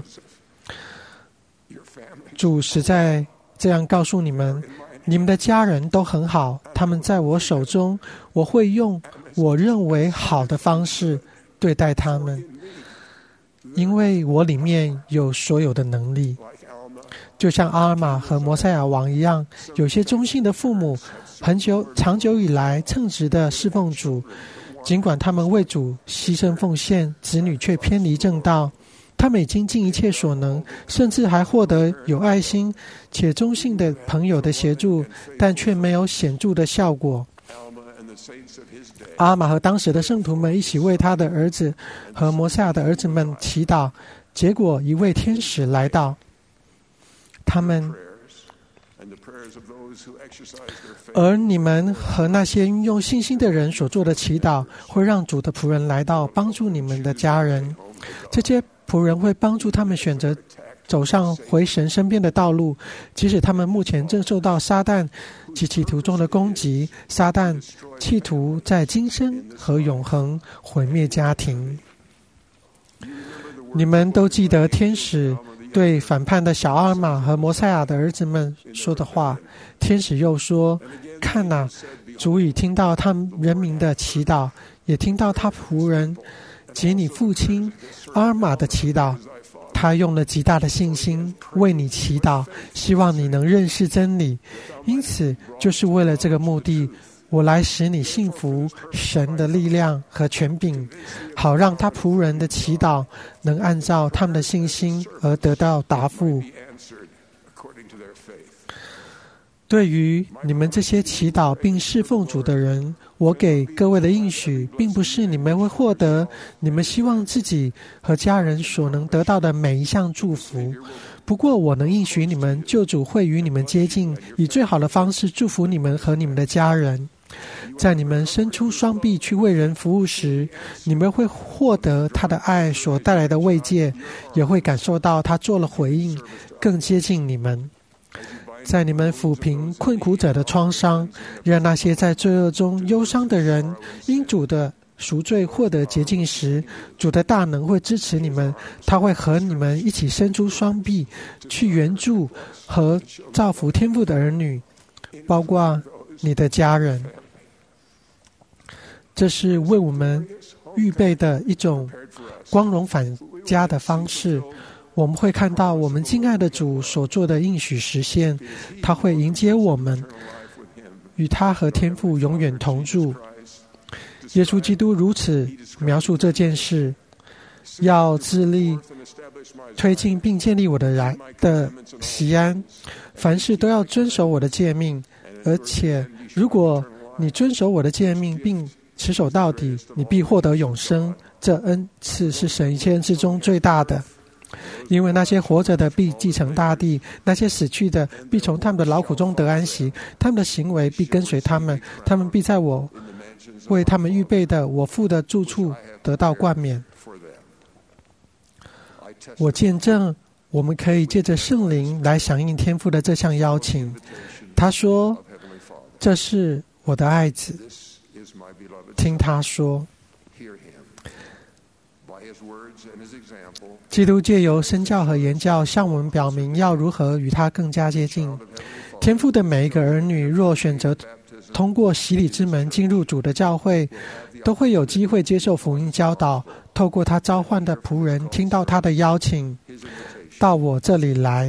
S10: 主实在这样告诉你们，你们的家人都很好，他们在我手中，我会用我认为好的方式对待他们，因为我里面有所有的能力。就像阿尔玛和摩赛亚王一样，有些忠信的父母长久以来称职的侍奉主，尽管他们为主牺牲奉献，子女却偏离正道。他们已经尽一切所能，甚至还获得有爱心且忠信的朋友的协助，但却没有显著的效果。阿玛和当时的圣徒们一起为他的儿子和摩赛亚的儿子们祈祷，结果一位天使来到，而你们和那些运用信心的人所做的祈祷，会让主的仆人来到，帮助你们的家人。这些仆人会帮助他们选择走上回神身边的道路，即使他们目前正受到撒旦及其途中的攻击。撒旦企图在今生和永恒毁灭家庭。你们都记得天使对反叛的小阿尔玛和摩赛亚的儿子们说的话。天使又说：看哪，主已听到他们人民的祈祷，也听到他仆人及你父亲阿尔玛的祈祷。他用了极大的信心为你祈祷，希望你能认识真理。因此就是为了这个目的，我来使你信服神的力量和权柄，好让他仆人的祈祷能按照他们的信心而得到答复。对于你们这些祈祷并侍奉主的人，我给各位的应许，并不是你们会获得你们希望自己和家人所能得到的每一项祝福。不过我能应许你们，救主会与你们接近，以最好的方式祝福你们和你们的家人。在你们伸出双臂去为人服务时，你们会获得他的爱所带来的慰藉，也会感受到他做了回应，更接近你们。 在你们抚平困苦者的创伤，让那些在罪恶中忧伤的人因主的赎罪获得洁净时，主的大能会支持你们，他会和你们一起伸出双臂，去援助和造福天父的儿女，包括你的家人。这是为我们预备的一种光荣返家的方式。我们会看到我们敬爱的主所做的应许实现，他会迎接我们，与他和天父永远同住。耶稣基督如此描述这件事：要致力推进并建立我的锡安，凡事都要遵守我的诫命，而且如果你遵守我的诫命并持守到底，你必获得永生。这恩赐是神一切恩赐中最大的。因为那些活着的必继承大地，那些死去的必从他们的劳苦中得安息，他们的行为必跟随他们，他们必在我为他们预备的我父的住处得到冠冕。我见证我们可以借着圣灵来响应天父的这项邀请。他说：这是我的爱子，听他说。基督借由身教和言教向我们表明要如何与他更加接近。天父的每一个儿女若选择通过洗礼之门进入主的教会，都会有机会接受福音教导，透过他召唤的仆人听到他的邀请，到我这里来。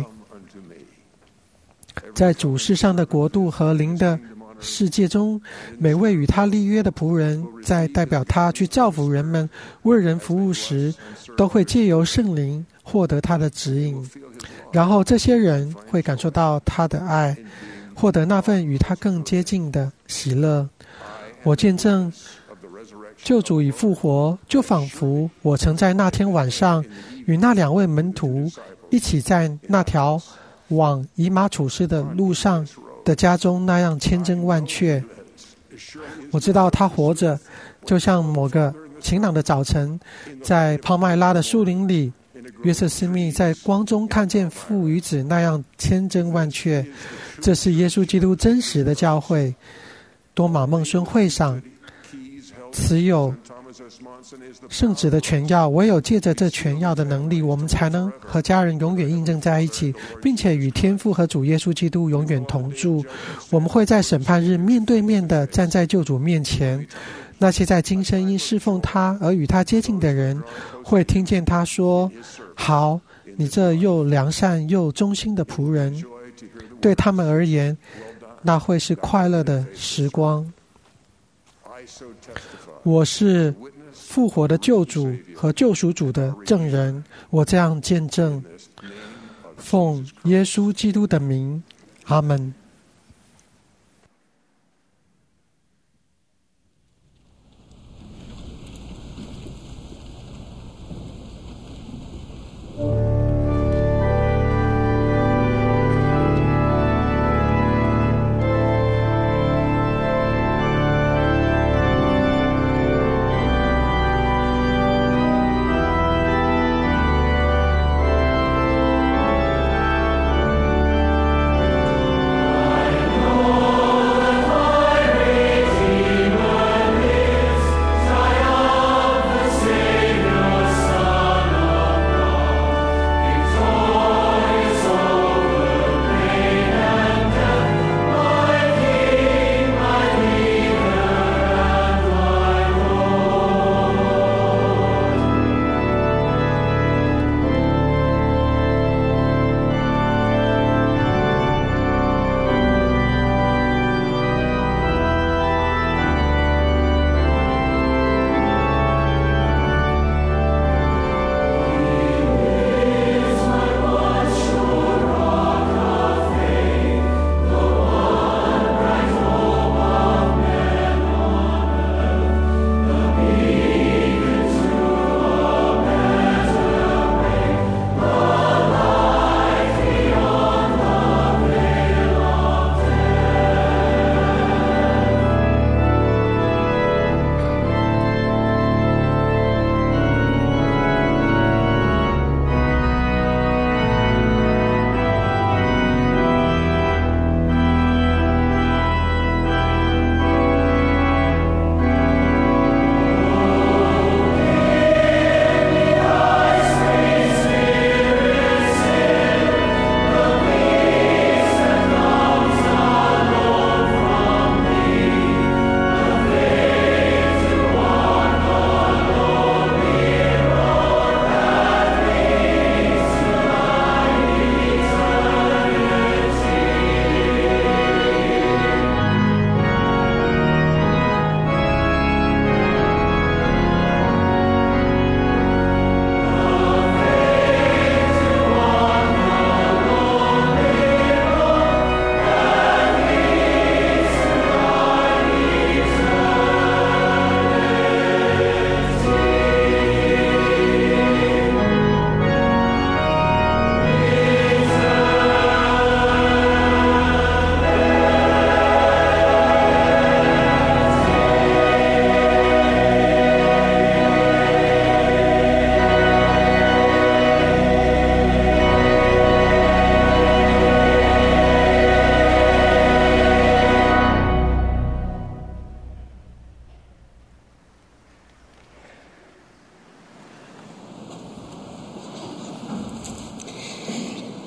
S10: 在主世上的国度和灵的世界中，每位与他立约的仆人在代表他去造福人们、为人服务时，都会借由圣灵获得他的指引，然后这些人会感受到他的爱，获得那份与他更接近的喜乐。我见证救主已复活，就仿佛我曾在那天晚上与那2位门徒一起在那条往以马处斯的路上的家中那样千真万确。我知道他活着，就像某个晴朗的早晨，在泡麦拉的树林里，约瑟斯密在光中看见父与子那样千真万确。这是耶稣基督真实的教会。多马孟孙会上持有圣旨的权钥，唯有借着这权钥的能力，我们才能和家人永远印证在一起，并且与天父和主耶稣基督永远同住。我们会在审判日面对面的站在救主面前。那些在今生因侍奉他而与他接近的人，会听见他说：好，你这又良善又忠心的仆人。对他们而言，那会是快乐的时光。我是复活的救主和救赎主的证人，我这样见证。奉耶稣基督的名，阿们。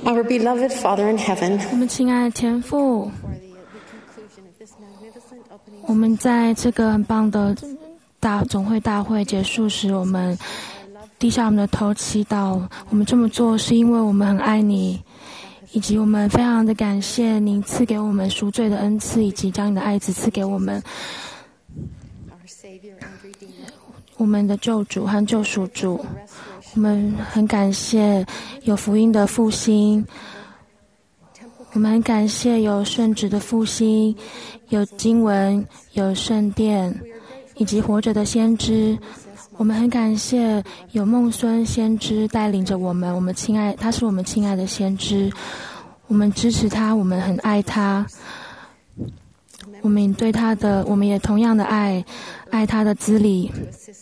S11: Our beloved Father in heaven,
S9: 我们亲爱的天父，我们在这个很棒的总会大会结束时，我们低下我们的头祈祷。我们这么做是因为我们很爱你，以及我们非常的感谢您赐给我们赎罪的恩赐，以及将你的爱子赐给我们，我们的救主和救赎主。我们很感谢有福音的复兴，我们很感谢有圣旨的复兴，有经文，有圣殿，以及活着的先知。我们很感谢有孟孙先知带领着我们，他是我们亲爱的先知，我们支持他，我们很爱他，我们对他的，我们也同样的爱他的资历。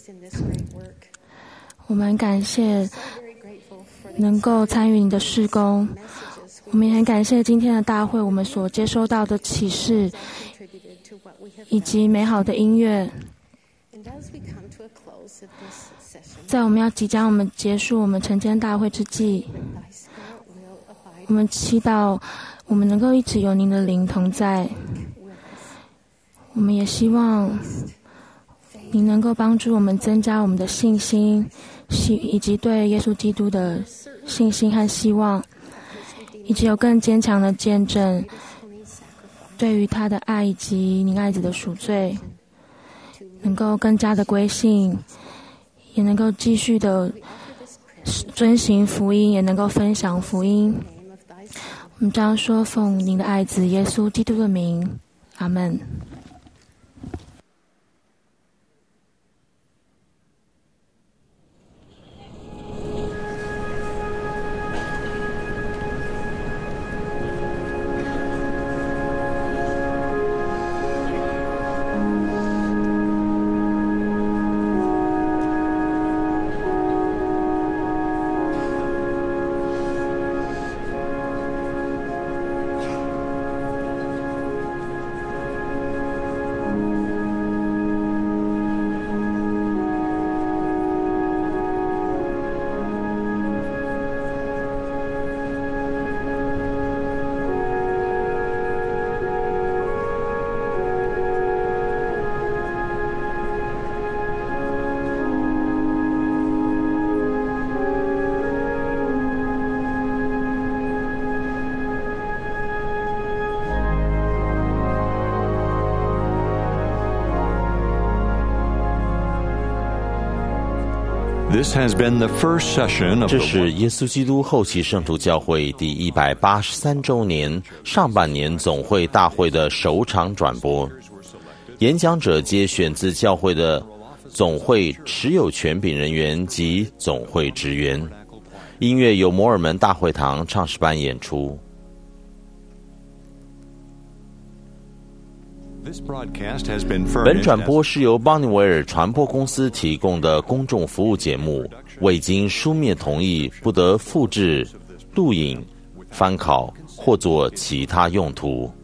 S9: 我们很感谢能够参与你的事工，我们也很感谢今天的大会我们所接收到的启示以及美好的音乐。在我们即将结束我们晨间大会之际，我们祈祷我们能够一直有您的灵同在。我们也希望您能够帮助我们增加我们的信心，以及对耶稣基督的信心和希望，以及有更坚强的见证，对于他的爱以及您爱子的赎罪，能够更加的归信，也能够继续的遵行福音，也能够分享福音。我们这样说，奉您的爱子耶稣基督的名，阿们。
S2: 这是耶稣基督后期圣徒教会第183周年上半年总会大会的首场转播。演讲者皆选自教会的总会持有权柄人员及总会职员。音乐由摩尔门大会堂唱诗班演出。本转播是由邦尼维尔传播公司提供的公众服务节目，未经书面同意不得复制、录影、翻拷或作其他用途。